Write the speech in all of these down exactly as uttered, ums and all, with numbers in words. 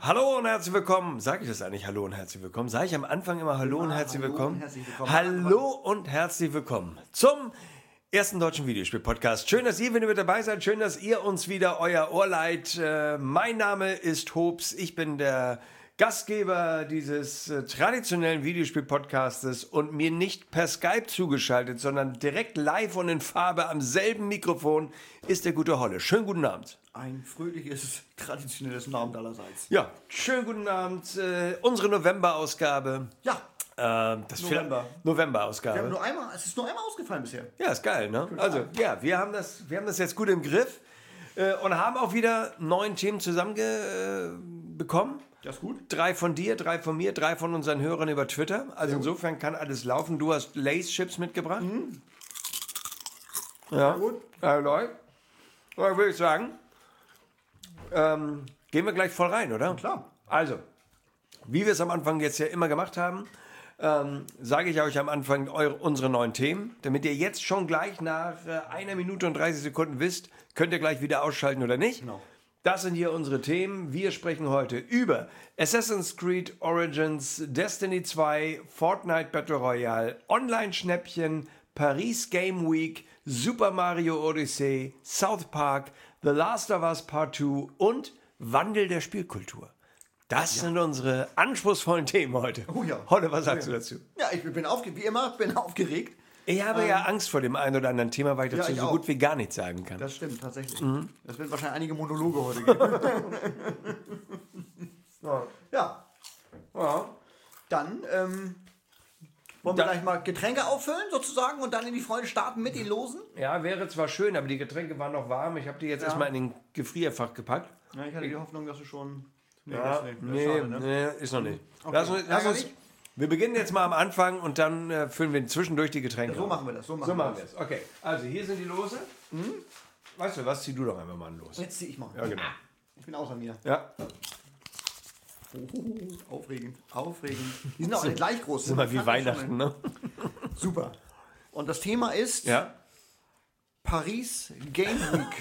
Hallo und herzlich willkommen. Sage ich das eigentlich? Hallo und herzlich willkommen? Sage ich am Anfang immer Hallo und herzlich willkommen? Hallo und herzlich willkommen zum ersten deutschen Videospiel-Podcast. Schön, dass ihr wieder mit dabei seid. Schön, dass ihr uns wieder euer Ohr leiht. Äh, mein Name ist Hobbs. Ich bin der Gastgeber dieses äh, traditionellen Videospiel-Podcastes und mir nicht per Skype zugeschaltet, sondern direkt live und in Farbe am selben Mikrofon ist der gute Holle. Schönen guten Abend. Ein fröhliches, traditionelles Abend allerseits. Ja, schönen guten Abend. Äh, unsere November-Ausgabe. Ja. Äh, das November. November-Ausgabe. Wir haben nur einmal, es ist nur einmal ausgefallen bisher. Ja, ist geil, ne? Also, ja, wir haben das, wir haben das jetzt gut im Griff äh, und haben auch wieder neun Themen zusammenbekommen. Äh, Das ist gut. Drei von dir, drei von mir, drei von unseren Hörern über Twitter. Also insofern kann alles laufen. Du hast Lace-Chips mitgebracht. Mhm. Ja, gut. Ja, läuft. Aber würde ich sagen, ähm, gehen wir gleich voll rein, oder? Ja, klar. Also, wie wir es am Anfang jetzt ja immer gemacht haben, ähm, sage ich euch am Anfang eure, unsere neuen Themen. Damit ihr jetzt schon gleich nach äh, einer Minute und dreißig Sekunden wisst, könnt ihr gleich wieder ausschalten oder nicht. Genau. Das sind hier unsere Themen. Wir sprechen heute über Assassin's Creed Origins, Destiny zwei, Fortnite Battle Royale, Online-Schnäppchen, Paris Game Week, Super Mario Odyssey, South Park, The Last of Us Part zwei und Wandel der Spielkultur. Das ja. sind unsere anspruchsvollen Themen heute. Oh ja. Holle, was sagst oh ja. du dazu? Ja, ich bin aufgeregt, wie immer, bin aufgeregt. Ich habe ähm, ja Angst vor dem einen oder anderen Thema, weil ich dazu ja, ich so auch. gut wie gar nichts sagen kann. Das stimmt, tatsächlich. Mhm. Das wird wahrscheinlich einige Monologe heute geben. ja. ja. Ja. Dann, ähm, wollen wir da, gleich mal Getränke auffüllen, sozusagen, und dann in die Freude starten mit den Losen? Ja, wäre zwar schön, aber die Getränke waren noch warm. Ich habe die jetzt ja. erstmal in den Gefrierfach gepackt. Ja, ich hatte die Hoffnung, dass du schon... Nee, ja, das, nee, schade, ne? nee, ist noch nicht. Okay. Lass uns, lass uns, wir beginnen jetzt mal am Anfang und dann äh, füllen wir zwischendurch die Getränke. Ja, so machen wir das. So machen, so machen wir es. Okay, also hier sind die Lose. Mhm. Weißt du was, zieh du doch einfach mal los. Jetzt zieh ich mal. Ja, genau. Ich bin außer mir. Ja. Oh, aufregend, aufregend. Die sind auch alle gleich groß. Das ist immer wie Weihnachten, ne? Super. Und das Thema ist ja? Paris Game Week.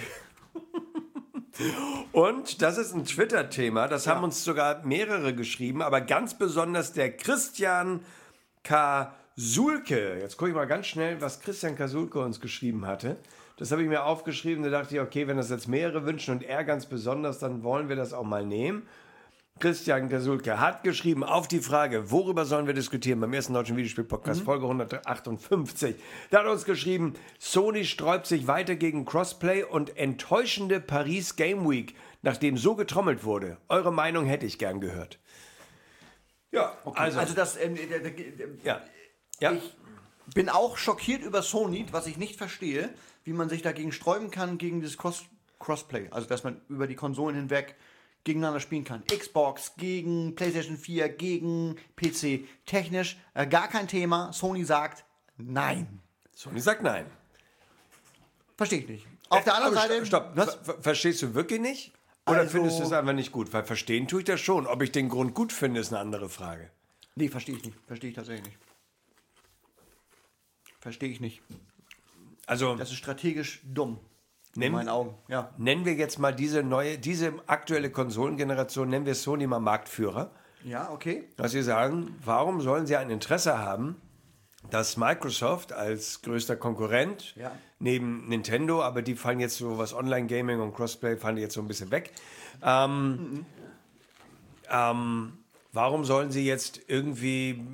Und das ist ein Twitter-Thema, das ja. haben uns sogar mehrere geschrieben, aber ganz besonders der Christian Kasulke. Jetzt gucke ich mal ganz schnell, was Christian Kasulke uns geschrieben hatte. Das habe ich mir aufgeschrieben, da dachte ich, okay, wenn das jetzt mehrere wünschen und er ganz besonders, dann wollen wir das auch mal nehmen. Christian Kasulke hat geschrieben auf die Frage, worüber sollen wir diskutieren beim ersten deutschen Videospiel-Podcast, mhm. Folge hundertachtundfünfzig. Da hat er uns geschrieben, Sony sträubt sich weiter gegen Crossplay und enttäuschende Paris Game Week, nachdem so getrommelt wurde. Eure Meinung hätte ich gern gehört. Ja, okay. also, also das, ähm, äh, äh, ja. Ja. Ich bin auch schockiert über Sony, was ich nicht verstehe, wie man sich dagegen sträuben kann, gegen dieses Cross Crossplay. Also dass man über die Konsolen hinweg gegeneinander spielen kann. Xbox gegen PlayStation vier, gegen P C. Technisch äh, gar kein Thema. Sony sagt nein. Sony sagt nein. Verstehe ich nicht. Auf äh, der anderen Seite... Stopp, was? Ver verstehst du wirklich nicht? Oder also, findest du es einfach nicht gut? Weil verstehen tue ich das schon. Ob ich den Grund gut finde, ist eine andere Frage. Nee, verstehe ich nicht. Verstehe ich tatsächlich nicht. Verstehe ich nicht. Also... Das ist strategisch dumm. Nennen, in meinen Augen, ja. Nennen wir jetzt mal diese neue, diese aktuelle Konsolengeneration, nennen wir Sony mal Marktführer. Ja, okay. Dass sie sagen, warum sollen sie ein Interesse haben, dass Microsoft als größter Konkurrent ja. neben Nintendo, aber die fallen jetzt so, was Online-Gaming und Crossplay fallen jetzt so ein bisschen weg. Ähm, mhm. ähm, warum sollen sie jetzt irgendwie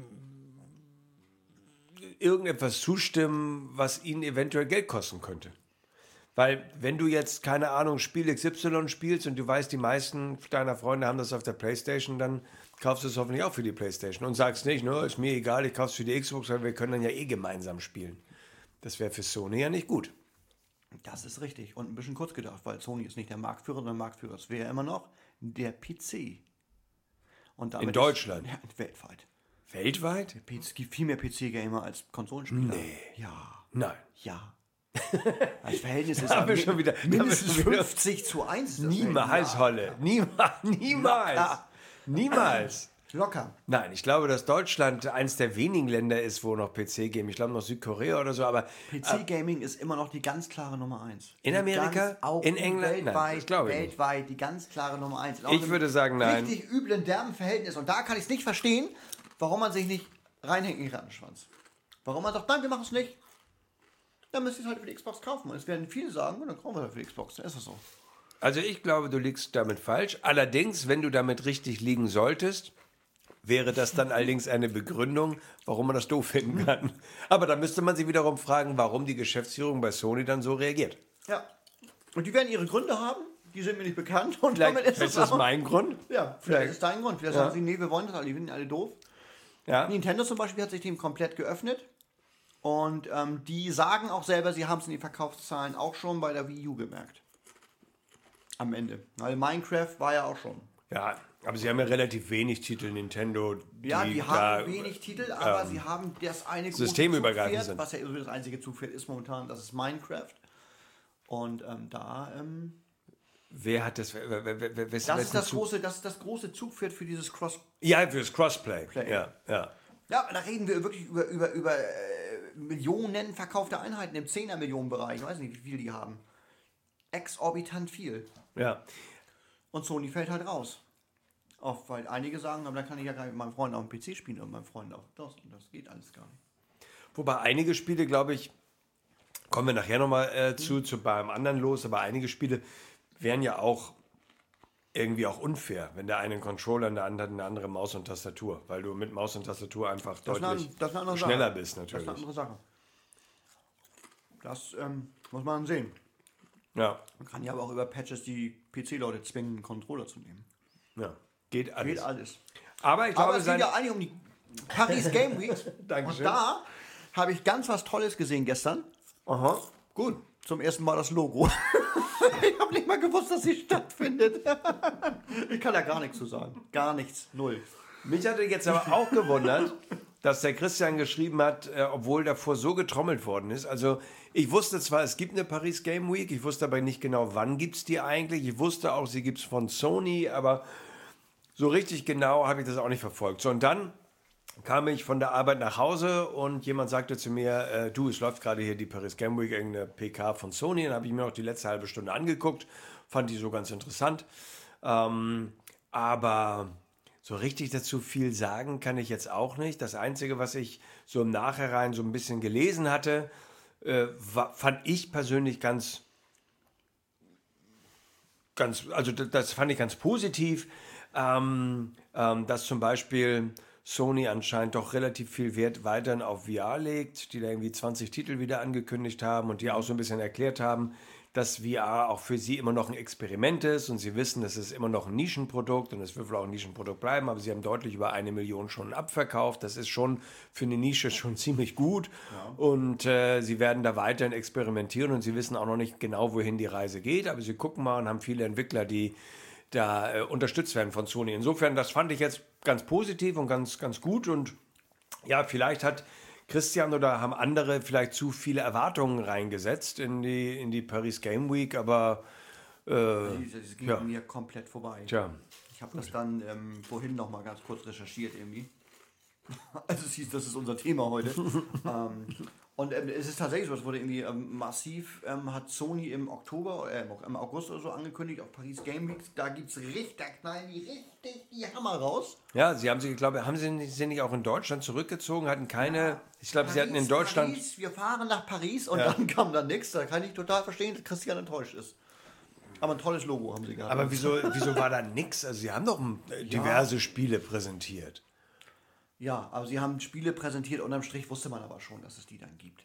irgendetwas zustimmen, was ihnen eventuell Geld kosten könnte? Weil, wenn du jetzt, keine Ahnung, Spiel X Y spielst und du weißt, die meisten deiner Freunde haben das auf der Playstation, dann kaufst du es hoffentlich auch für die Playstation und sagst nicht, ne, ist mir egal, ich kauf's für die Xbox, weil wir können dann ja eh gemeinsam spielen. Das wäre für Sony ja nicht gut. Das ist richtig und ein bisschen kurz gedacht, weil Sony ist nicht der Marktführer, sondern der Marktführer. Es wäre immer noch der P C. Und damit in Deutschland? Ist, ja, weltweit. Weltweit? Es gibt viel mehr P C-Gamer als Konsolenspieler. Nee. Ja. Nein. Ja. Das Verhältnis ist da wir schon wieder, mindestens fünfzig zu eins. Niemals, ja. Holle. Niemals. Niemals. Ja. Niemals. Locker. Nein, ich glaube, dass Deutschland eines der wenigen Länder ist, wo noch P C Gaming, ich glaube noch Südkorea oder so, aber P C-Gaming äh, ist immer noch die ganz klare Nummer eins. In Amerika? Ganz, in England? Weltweit, nein, das glaube ich weltweit nicht. die ganz klare Nummer eins. Ich würde sagen, nein. Richtig üblen, derben Verhältnis. Und da kann ich es nicht verstehen, warum man sich nicht reinhängt in den Rattenschwanz. Warum man sagt, nein, wir machen es nicht. Dann müsst ihr es halt für die Xbox kaufen. Und es werden viele sagen, dann kaufen wir halt für die Xbox. Dann ist es so. Also ich glaube, du liegst damit falsch. Allerdings, wenn du damit richtig liegen solltest, wäre das dann allerdings eine Begründung, warum man das doof finden kann. Aber da müsste man sich wiederum fragen, warum die Geschäftsführung bei Sony dann so reagiert. Ja. Und die werden ihre Gründe haben, die sind mir nicht bekannt. Und Vielleicht, damit ist vielleicht das ist das mein Grund. Ja, vielleicht, vielleicht ist es dein Grund. Vielleicht ja. sagen sie, nee, wir wollen das alle, die finden alle doof. Ja. Nintendo zum Beispiel hat sich dem komplett geöffnet. Und ähm, die sagen auch selber, sie haben es in den Verkaufszahlen auch schon bei der Wii U gemerkt. Am Ende. Weil Minecraft war ja auch schon. Ja, aber sie haben ja relativ wenig Titel, Nintendo. Die ja, die da, haben wenig Titel, aber ähm, sie haben das eine große systemübergreifend Zugpferd, sind. was ja das einzige Zugpferd ist momentan, das ist Minecraft. Und ähm, da... Ähm, wer hat das... Wer, wer, wer, wer, das, ist das, große, das ist das große Zugpferd für dieses Cross... Ja, für das Crossplay. Play. Ja, ja. Ja, da reden wir wirklich über, über, über äh, Millionen verkaufte Einheiten im zehner-Millionen-Bereich. Ich weiß nicht, wie viel die haben. Exorbitant viel. Ja. Und Sony fällt halt raus. Auch weil einige sagen, aber dann kann ich ja gar nicht mit meinem Freund auf dem P C spielen und meinem Freund auf das. Und das geht alles gar nicht. Wobei einige Spiele, glaube ich, kommen wir nachher nochmal äh, zu, mhm. zu beim anderen los, aber einige Spiele wären ja auch irgendwie auch unfair, wenn der eine einen Controller und der andere eine andere Maus und Tastatur, weil du mit Maus und Tastatur einfach das deutlich eine, das eine schneller Sache. bist natürlich. Das ist eine andere Sache. Das ähm, muss man sehen. Ja. Man kann ja aber auch über Patches die P C-Leute zwingen, einen Controller zu nehmen. Ja, geht alles. Geht alles. Aber ich glaube, aber es geht ja eigentlich um die Paris Game Week. Dankeschön. Und da habe ich ganz was Tolles gesehen gestern. Aha, gut. Zum ersten Mal das Logo. Ich habe nicht mal gewusst, dass sie stattfindet. Ich kann da gar nichts zu sagen. Gar nichts. Null. Mich hatte jetzt aber auch gewundert, dass der Christian geschrieben hat, äh, obwohl davor so getrommelt worden ist. Also ich wusste zwar, es gibt eine Paris Game Week, ich wusste aber nicht genau, wann gibt es die eigentlich. Ich wusste auch, sie gibt es von Sony, aber so richtig genau habe ich das auch nicht verfolgt. So, und dann kam ich von der Arbeit nach Hause und jemand sagte zu mir, äh, du, es läuft gerade hier die Paris Game Week, irgendeine P K von Sony. Dann habe ich mir noch die letzte halbe Stunde angeguckt, fand die so ganz interessant. Ähm, aber so richtig dazu viel sagen kann ich jetzt auch nicht. Das Einzige, was ich so im Nachhinein so ein bisschen gelesen hatte, äh, war, fand ich persönlich ganz, ganz, also das, das fand ich ganz positiv, ähm, ähm, dass zum Beispiel Sony anscheinend doch relativ viel Wert weiterhin auf V R legt, die da irgendwie zwanzig Titel wieder angekündigt haben und die auch so ein bisschen erklärt haben, dass V R auch für sie immer noch ein Experiment ist und sie wissen, es ist immer noch ein Nischenprodukt und es wird wohl auch ein Nischenprodukt bleiben, aber sie haben deutlich über eine Million schon abverkauft. Das ist schon für eine Nische schon ziemlich gut ja. und äh, sie werden da weiterhin experimentieren und sie wissen auch noch nicht genau, wohin die Reise geht, aber sie gucken mal und haben viele Entwickler, die da äh, unterstützt werden von Sony. Insofern, das fand ich jetzt ganz positiv und ganz, ganz gut und ja, vielleicht hat Christian oder haben andere vielleicht zu viele Erwartungen reingesetzt in die, in die Paris Game Week, aber äh, das ging ja. mir komplett vorbei. Tja. Ich habe das dann ähm, vorhin noch mal ganz kurz recherchiert irgendwie. Also es hieß, das ist unser Thema heute. ähm, und ähm, es ist tatsächlich so, es wurde irgendwie ähm, massiv, ähm, hat Sony im Oktober, äh, im August oder so angekündigt, auf Paris Game Week, da gibt es richtig, da knallen die richtig die Hammer raus. Ja, sie haben sich, ich glaube, haben sie nicht, sind nicht auch in Deutschland zurückgezogen, hatten keine, ja, ich glaube, sie hatten in Deutschland... Paris, wir fahren nach Paris und ja. dann kam da nichts, da kann ich total verstehen, dass Christian enttäuscht ist. Aber ein tolles Logo haben sie gehabt. Aber wieso, wieso war da nichts? Also sie haben doch äh, diverse ja. Spiele präsentiert. Ja, aber sie haben Spiele präsentiert, unterm Strich wusste man aber schon, dass es die dann gibt.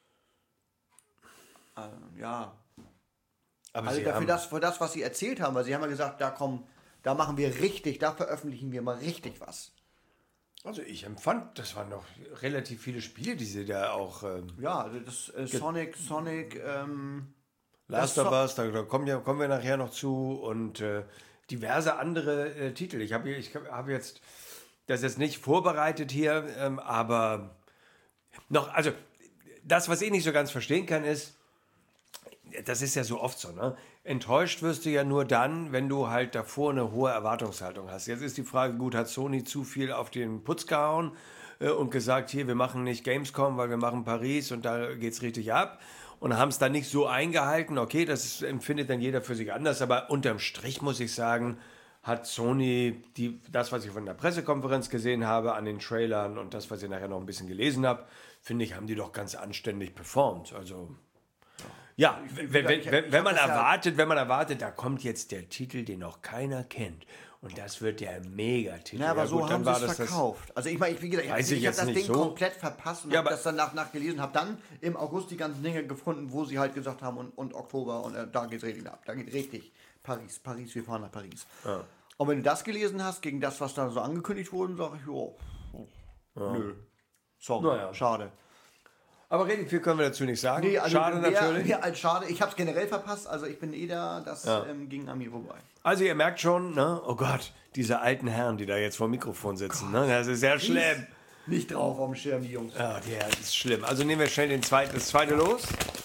Ähm, ja. Aber also sie dafür haben das, für das, was sie erzählt haben, weil sie haben ja gesagt, da kommen, da machen wir richtig, da veröffentlichen wir mal richtig was. Also ich empfand, das waren noch relativ viele Spiele, die sie da auch... Ähm, ja, also das äh, Sonic, Sonic, ähm, Last of Us, da, da kommen, ja, kommen wir nachher noch zu und äh, diverse andere äh, Titel. Ich habe ich hab jetzt das jetzt nicht vorbereitet hier, ähm, aber noch, also das, was ich nicht so ganz verstehen kann, ist, das ist ja so oft so, ne? Enttäuscht wirst du ja nur dann, wenn du halt davor eine hohe Erwartungshaltung hast. Jetzt ist die Frage, gut, hat Sony zu viel auf den Putz gehauen äh, und gesagt, hier, wir machen nicht Gamescom, weil wir machen Paris und da geht's richtig ab. Und haben es dann nicht so eingehalten. Okay, das empfindet dann jeder für sich anders, aber unterm Strich muss ich sagen, hat Sony die, das, was ich von der Pressekonferenz gesehen habe, an den Trailern und das, was ich nachher noch ein bisschen gelesen habe, finde ich, haben die doch ganz anständig performt. Also ja, wenn, wenn, wenn, wenn man erwartet, wenn man erwartet, da kommt jetzt der Titel, den noch keiner kennt. Und das wird der Megatitel. Ja, aber ja, so gut, haben dann sie es verkauft. Also ich meine, ich, wie gesagt, ich, ich, ich habe das Ding so komplett verpasst und ja, habe das dann nach, nach gelesen, habe dann im August die ganzen Dinge gefunden, wo sie halt gesagt haben und, und Oktober und äh, da geht es richtig ab. Da geht richtig Paris, Paris, wir fahren nach Paris. Ja. Und wenn du das gelesen hast, gegen das, was da so angekündigt wurde, sage ich, oh, oh ja. nö, sorry, naja. schade. Aber reden viel können wir dazu nicht sagen. Nee, also schade mehr, natürlich. Mehr als schade. Ich habe es generell verpasst. Also ich bin eh da, das ja. ähm, ging an mir vorbei. Also ihr merkt schon, ne? Oh Gott, diese alten Herren, die da jetzt vor dem Mikrofon sitzen. Ne? Das ist sehr schlimm. Nicht drauf auf dem Schirm, die Jungs. Ja, der ist schlimm. Also nehmen wir schnell den zweiten, das zweite los.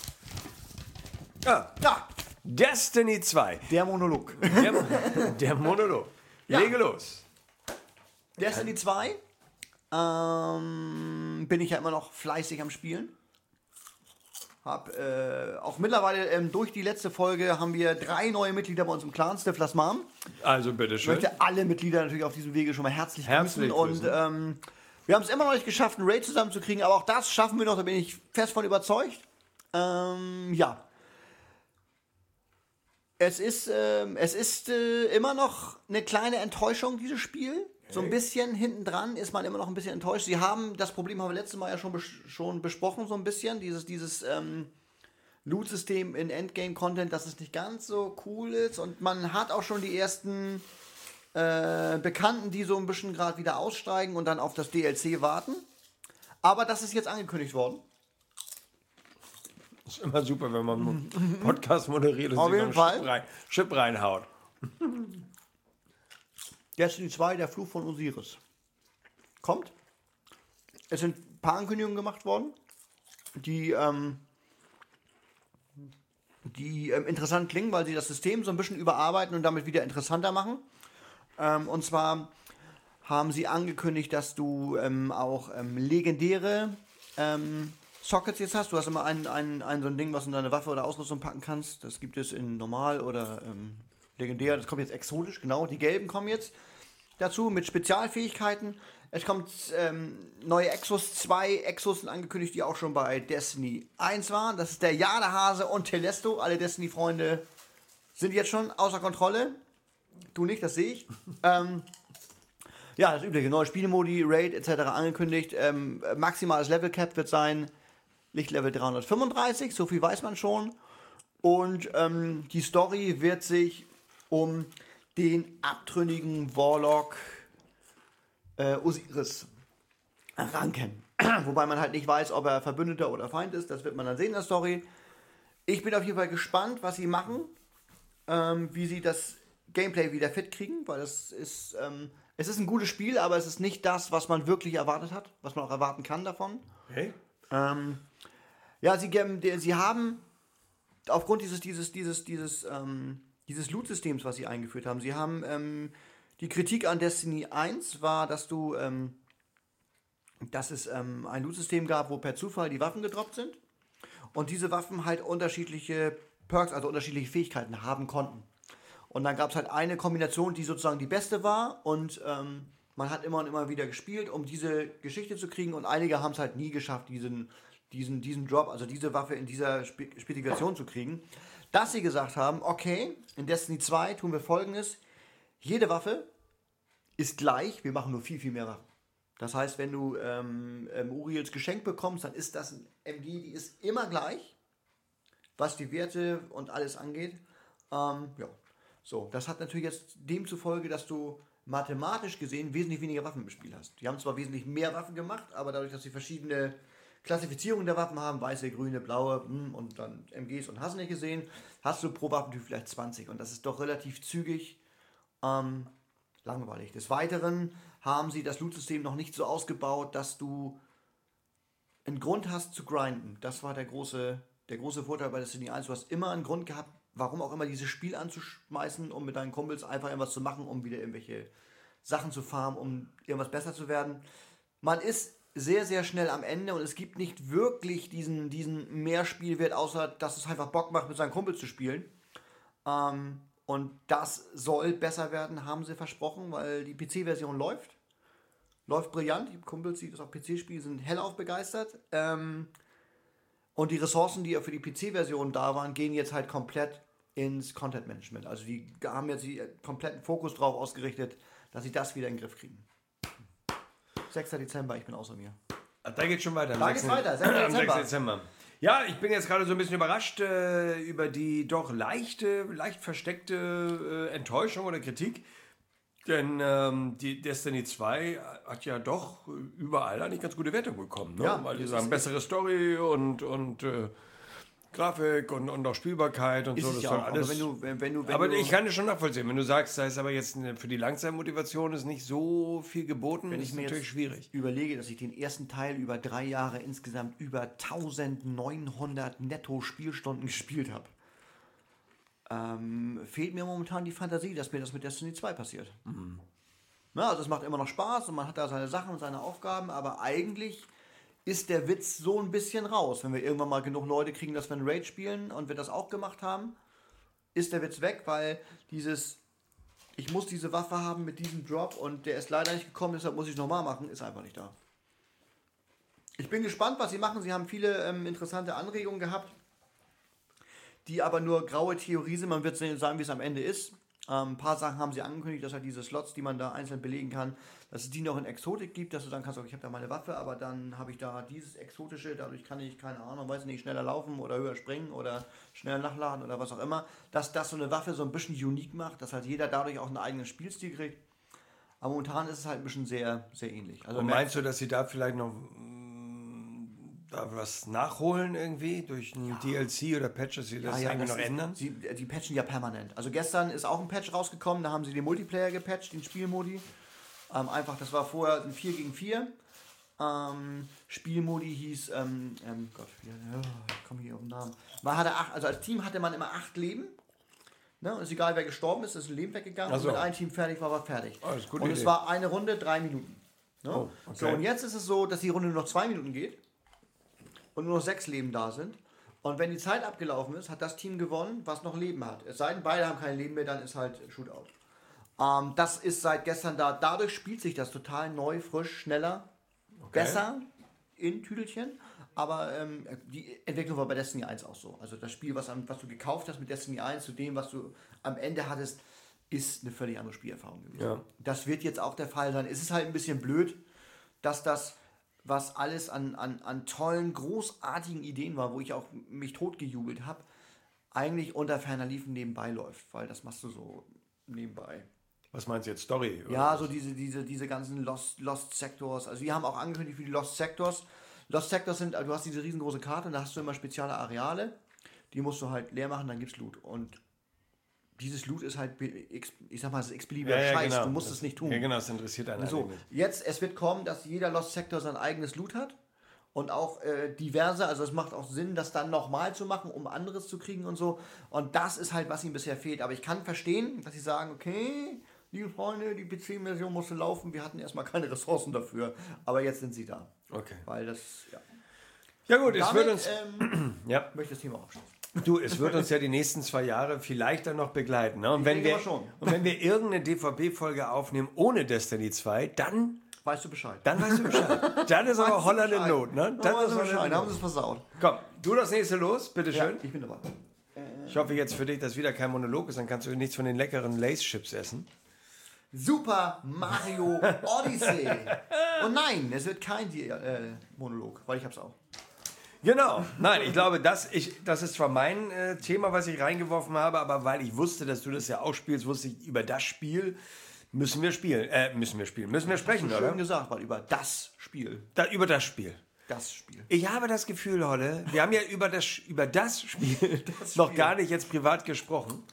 Ja. ja. Destiny zwei. Der Monolog. Der, der Monolog. Ja. Lege los. Destiny zwei. Ähm, bin ich ja immer noch fleißig am Spielen. Hab äh, auch mittlerweile ähm, durch die letzte Folge haben wir drei neue Mitglieder bei uns im Clan, Stiflas Mom. Also bitteschön. Ich möchte alle Mitglieder natürlich auf diesem Wege schon mal herzlich, herzlich grüßen. grüßen. Und ähm, wir haben es immer noch nicht geschafft, einen Raid zusammenzukriegen, aber auch das schaffen wir noch, da bin ich fest von überzeugt. Ähm, ja. Es ist, ähm, es ist äh, immer noch eine kleine Enttäuschung, dieses Spiel. So ein bisschen hinten dran ist man immer noch ein bisschen enttäuscht. Sie haben, das Problem haben wir letztes Mal ja schon, bes schon besprochen, so ein bisschen. Dieses, dieses ähm, Loot-System in Endgame-Content, dass es nicht ganz so cool ist. Und man hat auch schon die ersten äh, Bekannten, die so ein bisschen gerade wieder aussteigen und dann auf das D L C warten. Aber das ist jetzt angekündigt worden. Das ist immer super, wenn man einen Podcast moderiert und auf sich jeden noch Fall. Chip, rein, Chip reinhaut. Destiny zwei, der Fluch von Osiris. Kommt. Es sind ein paar Ankündigungen gemacht worden, die, ähm, die ähm, interessant klingen, weil sie das System so ein bisschen überarbeiten und damit wieder interessanter machen. Ähm, und zwar haben sie angekündigt, dass du ähm, auch ähm, legendäre ähm, Sockets jetzt hast. Du hast immer ein, ein, ein so ein Ding, was du in deine Waffe oder Ausrüstung packen kannst. Das gibt es in normal oder ähm, legendär. Das kommt jetzt exotisch, genau. Die gelben kommen jetzt dazu mit Spezialfähigkeiten. Es kommt ähm, neue Exos, zwei Exos sind angekündigt, die auch schon bei Destiny eins waren. Das ist der Jadehase und Telesto. Alle Destiny-Freunde sind jetzt schon außer Kontrolle. Du nicht, das sehe ich. ähm, ja, das übliche. Neue Spielmodi, Raid et cetera angekündigt. Ähm, maximales Level Cap wird sein Lichtlevel dreihundertfünfunddreißig, so viel weiß man schon. Und ähm, die Story wird sich um den abtrünnigen Warlock äh, Osiris ranken. Wobei man halt nicht weiß, ob er Verbündeter oder Feind ist. Das wird man dann sehen in der Story. Ich bin auf jeden Fall gespannt, was sie machen. Ähm, wie sie das Gameplay wieder fit kriegen. Weil das ist, ähm, es ist ein gutes Spiel, aber es ist nicht das, was man wirklich erwartet hat. Was man auch erwarten kann davon. Okay. Ähm, ja, sie, sie haben aufgrund dieses, dieses, dieses, dieses, ähm, dieses Loot-Systems, was sie eingeführt haben, sie haben ähm, die Kritik an Destiny eins war, dass du, ähm, dass es ähm, ein Loot-System gab, wo per Zufall die Waffen gedroppt sind und diese Waffen halt unterschiedliche Perks, also unterschiedliche Fähigkeiten haben konnten. Und dann gab es halt eine Kombination, die sozusagen die beste war und ähm, man hat immer und immer wieder gespielt, um diese Geschichte zu kriegen und einige haben es halt nie geschafft, diesen, diesen, diesen Drop, also diese Waffe in dieser Spe Spezifikation zu kriegen, dass sie gesagt haben, okay, in Destiny zwei tun wir Folgendes, jede Waffe ist gleich, wir machen nur viel, viel mehr Waffen. Das heißt, wenn du ähm, ähm, Uriels Geschenk bekommst, dann ist das ein M G, die ist immer gleich, was die Werte und alles angeht. Ähm, ja, so, das hat natürlich jetzt demzufolge, dass du mathematisch gesehen wesentlich weniger Waffen im Spiel hast. Die haben zwar wesentlich mehr Waffen gemacht, aber dadurch, dass sie verschiedene Klassifizierungen der Waffen haben, weiße, grüne, blaue und dann M Gs und hast nicht gesehen, hast du pro Waffentyp vielleicht zwanzig und das ist doch relativ zügig ähm, langweilig. Des Weiteren haben sie das Loot-System noch nicht so ausgebaut, dass du einen Grund hast zu grinden. Das war der große der große Vorteil bei Destiny eins, du hast immer einen Grund gehabt, warum auch immer dieses Spiel anzuschmeißen, um mit deinen Kumpels einfach irgendwas zu machen, um wieder irgendwelche Sachen zu farmen, um irgendwas besser zu werden. Man ist sehr, sehr schnell am Ende und es gibt nicht wirklich diesen, diesen Mehrspielwert, außer dass es einfach Bock macht, mit seinen Kumpels zu spielen. Ähm, und das soll besser werden, haben sie versprochen, weil die P C-Version läuft. Läuft brillant. Die Kumpels, die das auf P C spielen, sind hellauf begeistert. Ähm, und die Ressourcen, die ja für die P C-Version da waren, gehen jetzt halt komplett ins Content-Management. Also die haben jetzt die kompletten Fokus drauf ausgerichtet, dass sie das wieder in den Griff kriegen. sechster Dezember, ich bin außer mir. Ach, da geht schon weiter. Da geht's weiter, sechster Dezember. Dezember. Ja, ich bin jetzt gerade so ein bisschen überrascht äh, über die doch leichte, leicht versteckte äh, Enttäuschung oder Kritik. Denn ähm, die Destiny zwei hat ja doch überall eigentlich ganz gute Wertung bekommen. Ne? Ja, weil die sagen, bessere Story und, und äh, Grafik und, und auch Spielbarkeit und Ist so. es Das ja soll auch, alles. aber wenn du, wenn, wenn du, wenn aber du, ich kann das schon nachvollziehen. Wenn du sagst, da ist aber jetzt eine, für die Langzeitmotivation ist nicht so viel geboten, wenn ist ich mir natürlich jetzt schwierig. überlege, dass ich den ersten Teil über drei Jahre insgesamt über eintausendneunhundert netto Spielstunden gespielt habe, ähm, fehlt mir momentan die Fantasie, dass mir das mit Destiny zwei passiert. Mhm. Na, also es macht immer noch Spaß und man hat da seine Sachen und seine Aufgaben, aber eigentlich ist der Witz so ein bisschen raus. Wenn wir irgendwann mal genug Leute kriegen, dass wir einen Raid spielen und wir das auch gemacht haben, ist der Witz weg, weil dieses, ich muss diese Waffe haben mit diesem Drop und der ist leider nicht gekommen, deshalb muss ich es nochmal machen, ist einfach nicht da. Ich bin gespannt, was sie machen. Sie haben viele ähm, interessante Anregungen gehabt, die aber nur graue Theorie sind. Man wird sagen, wie es am Ende ist. Ähm, ein paar Sachen haben sie angekündigt, dass halt diese Slots, die man da einzeln belegen kann, dass es die noch in Exotik gibt, dass du dann kannst, okay, ich habe da meine Waffe, aber dann habe ich da dieses Exotische, dadurch kann ich, keine Ahnung, weiß nicht, schneller laufen oder höher springen oder schneller nachladen oder was auch immer, dass das so eine Waffe so ein bisschen unique macht, dass halt jeder dadurch auch einen eigenen Spielstil kriegt. Aber momentan ist es halt ein bisschen sehr, sehr ähnlich. Also und meinst du, dass sie da vielleicht noch da was nachholen irgendwie durch ein ja. D L C oder Patches, die das ja, ja, irgendwie das noch ist, ändern? Sie, die patchen ja permanent. Also gestern ist auch ein Patch rausgekommen, da haben sie den Multiplayer gepatcht, den Spielmodi. Ähm, einfach, das war vorher ein vier gegen vier. Ähm, Spielmodi hieß, ähm, ähm, Gott, ja, ich komme hier auf den Namen. Man hatte acht, also als Team hatte man immer acht Leben. Ne? Und es ist egal, wer gestorben ist, ist ein Leben weggegangen. So. Und wenn ein Team fertig war, war fertig. Oh, das ist gut und Idee. es war eine Runde, drei Minuten. Ne? Oh, okay. So, und jetzt ist es so, dass die Runde nur noch zwei Minuten geht. Und nur noch sechs Leben da sind. Und wenn die Zeit abgelaufen ist, hat das Team gewonnen, was noch Leben hat. Es sei denn, beide haben kein Leben mehr, dann ist halt Shootout. Ähm, das ist seit gestern da. Dadurch spielt sich das total neu, frisch, schneller, okay. besser in Tüdelchen. Aber ähm, die Entwicklung war bei Destiny eins auch so. Also das Spiel, was, was du gekauft hast mit Destiny eins zu dem, was du am Ende hattest, ist eine völlig andere Spielerfahrung gewesen. Ja. Das wird jetzt auch der Fall sein. Es ist halt ein bisschen blöd, dass das, was alles an, an, an tollen, großartigen Ideen war, wo ich auch mich totgejubelt habe, eigentlich unter ferner Liefen nebenbei läuft, weil das machst du so nebenbei. Was meinst du jetzt, Story? Oder ja, was? so diese, diese, diese ganzen Lost, Lost Sectors. Also wir haben auch angekündigt für die Lost Sectors. Lost Sectors sind, du hast diese riesengroße Karte und da hast du immer spezielle Areale, die musst du halt leer machen, dann gibt's Loot. Und dieses Loot ist halt, ich sag mal, das ist x-beliebiger ja, ja, Scheiß, genau. du musst das, es nicht tun. Ja, genau, das interessiert einen so, nicht. Jetzt, es wird kommen, dass jeder Lost Sector sein eigenes Loot hat und auch äh, diverse, also es macht auch Sinn, das dann nochmal zu machen, um anderes zu kriegen und so. Und das ist halt, was ihm bisher fehlt. Aber ich kann verstehen, dass sie sagen, okay, liebe Freunde, die P C-Version musste laufen, wir hatten erstmal keine Ressourcen dafür, aber jetzt sind sie da. Okay. Weil das, ja. Ja gut, und es damit, wird uns... Ähm, ja. möchte das Thema abschließen. Du, es wird uns ja die nächsten zwei Jahre vielleicht dann noch begleiten. Ne? Und, ich wenn denke wir, aber schon. und wenn wir irgendeine D V B-Folge aufnehmen ohne Destiny zwei, dann... Weißt du Bescheid. Dann weißt du Bescheid. Dann ist aber Holland in Not. Ne? Dann weißt ist du Bescheid, Holland in dann haben Not. sie es versaut. Komm, du das nächste los, bitteschön. Ja, ich bin dabei. Ich hoffe jetzt für dich, dass wieder kein Monolog ist, dann kannst du nichts von den leckeren Lace-Chips essen. Super Mario Odyssey. Und nein, es wird kein äh, Monolog, weil ich hab's auch. Genau. Nein, ich glaube, das, ich, das ist zwar mein äh, Thema, was ich reingeworfen habe, aber weil ich wusste, dass du das ja auch spielst, wusste ich, über das Spiel müssen wir spielen. Äh, müssen wir spielen. Müssen wir sprechen, schön oder? Schön gesagt, weil über das Spiel. Da, über das Spiel. Das Spiel. Ich habe das Gefühl, Holle, wir haben ja über das, über das Spiel das noch Spiel. gar nicht jetzt privat gesprochen.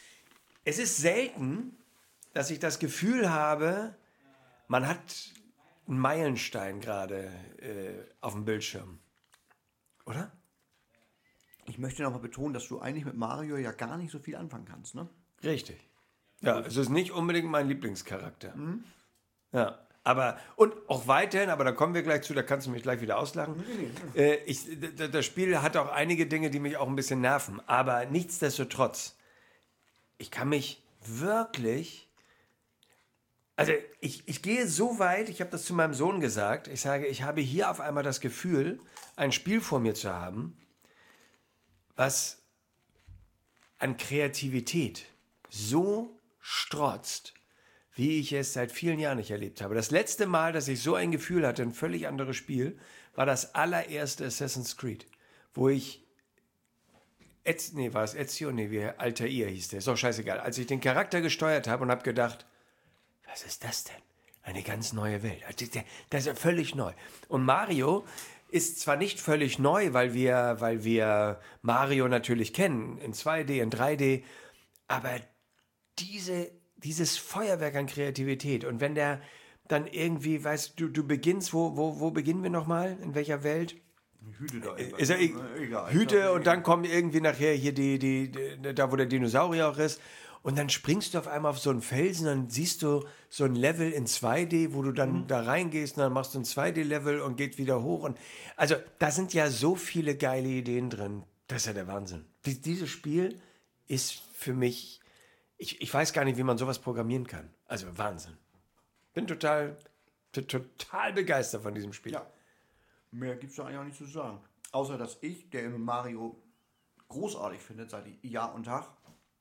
Es ist selten, dass ich das Gefühl habe, man hat einen Meilenstein gerade äh, auf dem Bildschirm. Oder? Ich möchte nochmal betonen, dass du eigentlich mit Mario ja gar nicht so viel anfangen kannst, ne? Richtig. Ja, es ist nicht unbedingt mein Lieblingscharakter. Mhm. Ja, aber, und auch weiterhin, aber da kommen wir gleich zu, da kannst du mich gleich wieder auslachen. Nee, nee. Äh, ich, d- das Spiel hat auch einige Dinge, die mich auch ein bisschen nerven, aber nichtsdestotrotz, ich kann mich wirklich, also ich, ich gehe so weit, ich habe das zu meinem Sohn gesagt, ich sage, ich habe hier auf einmal das Gefühl, ein Spiel vor mir zu haben, was an Kreativität so strotzt, wie ich es seit vielen Jahren nicht erlebt habe. Das letzte Mal, dass ich so ein Gefühl hatte, ein völlig anderes Spiel, war das allererste Assassin's Creed, wo ich, Ez, nee, war es Ezio? Nee, wie Altair hieß der, ist doch scheißegal. Als ich den Charakter gesteuert habe und habe gedacht, was ist das denn? Eine ganz neue Welt. Das ist ja völlig neu. Und Mario ist zwar nicht völlig neu, weil wir, weil wir Mario natürlich kennen, in zwei D, in drei D, aber diese, dieses Feuerwerk an Kreativität und wenn der dann irgendwie, weißt du, du beginnst, wo, wo, wo beginnen wir nochmal? In welcher Welt? Hüte da ist er, egal. Hüte und dann kommen irgendwie nachher hier die, die, die, da wo der Dinosaurier auch ist. Und dann springst du auf einmal auf so einen Felsen, dann siehst du so ein Level in zwei D, wo du dann mhm. da reingehst und dann machst du ein zwei D-Level und geht wieder hoch. Und also da sind ja so viele geile Ideen drin. Das ist ja der Wahnsinn. Die, dieses Spiel ist für mich, ich, ich weiß gar nicht, wie man sowas programmieren kann. Also Wahnsinn. Bin total, total begeistert von diesem Spiel. Ja. Mehr gibt es da eigentlich auch nicht zu sagen. Außer, dass ich, der Mario großartig findet, seit Jahr und Tag,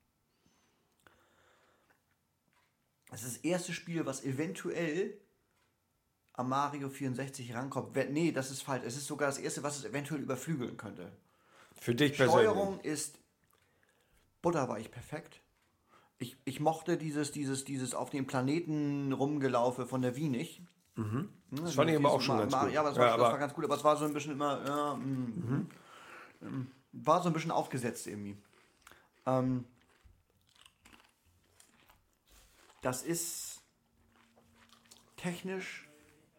das ist das erste Spiel, was eventuell am Mario vierundsechzig rankommt. Nee, das ist falsch. Es ist sogar das erste, was es eventuell überflügeln könnte. Für dich persönlich. Steuerung ist butterweich perfekt. Ich, ich mochte dieses, dieses, dieses auf dem Planeten rumgelaufe von der Wii nicht. Mhm. Das fand ich aber auch schon ganz gut. Ja, aber das, war, ja, aber das war ganz gut, aber es war so ein bisschen immer, ja, mhm. Mhm. war so ein bisschen aufgesetzt irgendwie. Ähm, das ist technisch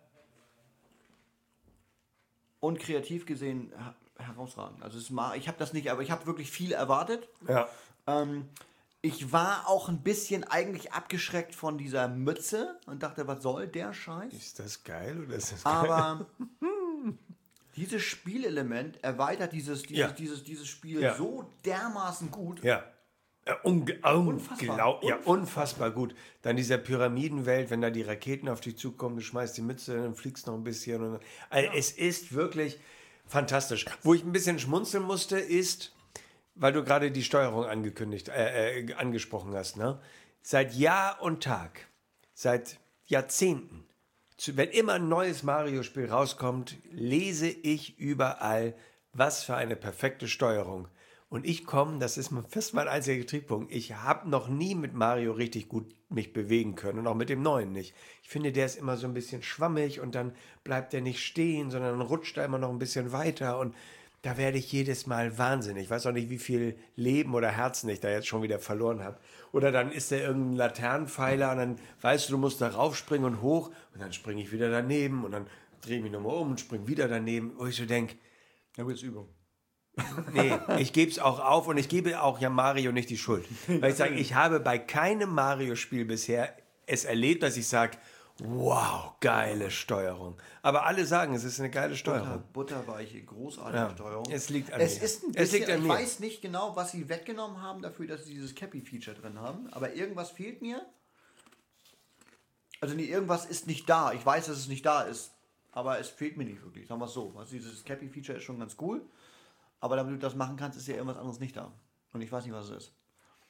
und kreativ gesehen herausragend. Also es ist mal, ich habe das nicht, aber ich habe wirklich viel erwartet. Ja. Ähm, Ich war auch ein bisschen eigentlich abgeschreckt von dieser Mütze und dachte, was soll der Scheiß? Ist das geil oder ist das geil? Aber dieses Spielelement erweitert dieses, dieses, ja. dieses, dieses Spiel ja. so dermaßen gut. Ja. Ja, unge- unfassbar. Ja, unfassbar gut. Dann dieser Pyramidenwelt, wenn da die Raketen auf dich zukommen, du schmeißt die Mütze und fliegst noch ein bisschen. Und, also ja. Es ist wirklich fantastisch. Wo ich ein bisschen schmunzeln musste, ist, weil du gerade die Steuerung angekündigt, äh, äh, angesprochen hast, ne? Seit Jahr und Tag, seit Jahrzehnten, zu, wenn immer ein neues Mario-Spiel rauskommt, lese ich überall, was für eine perfekte Steuerung. Und ich komme, das ist fast mein einziger Triebpunkt, ich habe noch nie mit Mario richtig gut mich bewegen können und auch mit dem neuen nicht. Ich finde, der ist immer so ein bisschen schwammig und dann bleibt er nicht stehen, sondern dann rutscht er immer noch ein bisschen weiter und da werde ich jedes Mal wahnsinnig. Ich weiß auch nicht, wie viel Leben oder Herzen ich da jetzt schon wieder verloren habe. Oder dann ist da irgendein Laternenpfeiler und dann weißt du, du musst da raufspringen und hoch und dann springe ich wieder daneben und dann drehe ich mich nochmal um und springe wieder daneben, wo ich so denke, ja gut, ist Übung. Nee, ich gebe es auch auf und ich gebe auch ja Mario nicht die Schuld. Weil ich sage, ich habe bei keinem Mario-Spiel bisher es erlebt, dass ich sage, wow, geile Steuerung. Aber alle sagen, es ist eine geile Steuerung. Butter, butterweiche, großartige ja, Steuerung. Es liegt an es mir. Ist ein bisschen, es liegt an ich mir. weiß nicht genau, was sie weggenommen haben dafür, dass sie dieses Cappy-Feature drin haben. Aber irgendwas fehlt mir. Also nee, irgendwas ist nicht da. Ich weiß, dass es nicht da ist. Aber es fehlt mir nicht wirklich. Sagen wir es so. Also dieses Cappy-Feature ist schon ganz cool. Aber damit du das machen kannst, ist ja irgendwas anderes nicht da. Und ich weiß nicht, was es ist.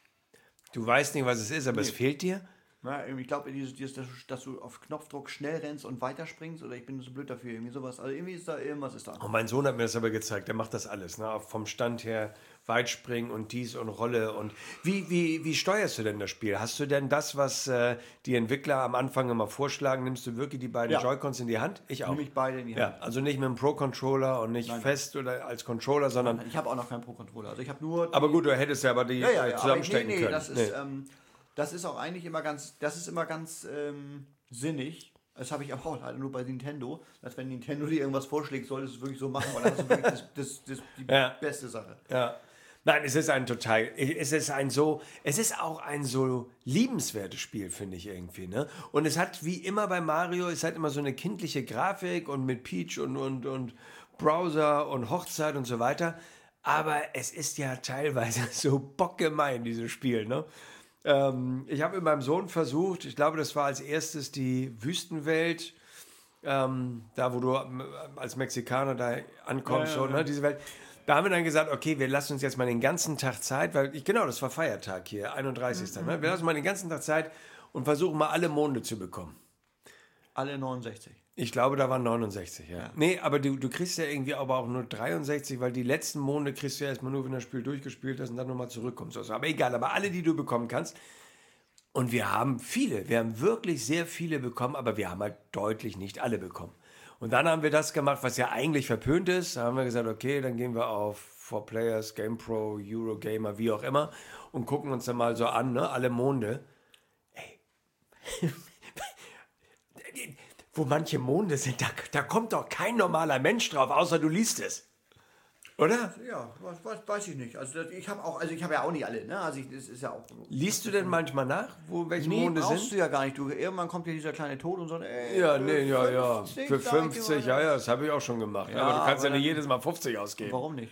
Du weißt nicht, was es ist, aber nee. Es fehlt dir? Ja, ich glaube, dieses, dieses, dass du auf Knopfdruck schnell rennst und weiterspringst, oder ich bin so blöd dafür, irgendwie sowas. Also irgendwie ist da irgendwas ist da. Und mein Sohn hat mir das aber gezeigt, der macht das alles, ne? Vom Stand her Weitspringen und dies und Rolle. Und wie, wie, wie steuerst du denn das Spiel? Hast du denn das, was äh, die Entwickler am Anfang immer vorschlagen, nimmst du wirklich die beiden ja. Joy-Cons in die Hand? Ich auch. Nehme ich beide in die Hand. Ja, also nicht mit einem Pro-Controller und nicht Nein. fest oder als Controller, sondern... Ich habe auch noch keinen Pro-Controller. Also ich habe nur... Aber gut, du hättest ja aber die ja, ja, ja, zusammenstecken aber nee, nee, können. Das ist, nee. ähm, das ist auch eigentlich immer ganz, das ist immer ganz ähm, sinnig, Das habe ich aber auch leider nur bei Nintendo. Dass wenn Nintendo dir irgendwas vorschlägt, solltest du es wirklich so machen, weil das ist wirklich das, das, das, die ja. beste Sache. Ja. Nein, es ist ein total, es ist ein so, es ist auch ein so liebenswertes Spiel, finde ich irgendwie, ne? Und es hat, wie immer bei Mario, es hat immer so eine kindliche Grafik und mit Peach und, und, und Browser und Hochzeit und so weiter. Aber es ist ja teilweise so bockgemein, dieses Spiel, ne? Ähm, ich habe mit meinem Sohn versucht, ich glaube, das war als erstes die Wüstenwelt, ähm, da wo du als Mexikaner da ankommst, ja, ja, ja. So, ne, diese Welt. Da haben wir dann gesagt, okay, wir lassen uns jetzt mal den ganzen Tag Zeit, weil, ich, genau, das war Feiertag hier, einunddreißigsten Mhm. Ne? Wir lassen mal den ganzen Tag Zeit und versuchen mal alle Monde zu bekommen. Alle neunundsechzig. Ich glaube, da waren neunundsechzig, ja. ja. Nee, aber du, du kriegst ja irgendwie aber auch nur dreiundsechzig, weil die letzten Monde kriegst du ja erstmal nur, wenn das Spiel durchgespielt ist und dann nochmal zurückkommst. Also, aber egal, aber alle, die du bekommen kannst. Und wir haben viele, wir haben wirklich sehr viele bekommen, aber wir haben halt deutlich nicht alle bekommen. Und dann haben wir das gemacht, was ja eigentlich verpönt ist. Da haben wir gesagt, okay, dann gehen wir auf four Players, GamePro, Eurogamer, wie auch immer und gucken uns dann mal so an, ne, alle Monde. Ey, wo manche Monde sind, da, da kommt doch kein normaler Mensch drauf, außer du liest es. Oder? Ja, weiß, weiß ich nicht. Also ich habe auch, also ich habe ja auch nicht alle, ne? Also ich, das ist ja auch. Liest du denn manchmal nach, wo welche nee, Monde sind? Brauchst du ja gar nicht. Du, irgendwann kommt ja dieser kleine Tod und so. Ey, ja, nee, ja, ja. Für fünfzig, ja, ja, das habe ich auch schon gemacht. Ja, aber du kannst aber ja nicht jedes Mal fünfzig ausgeben. Warum nicht?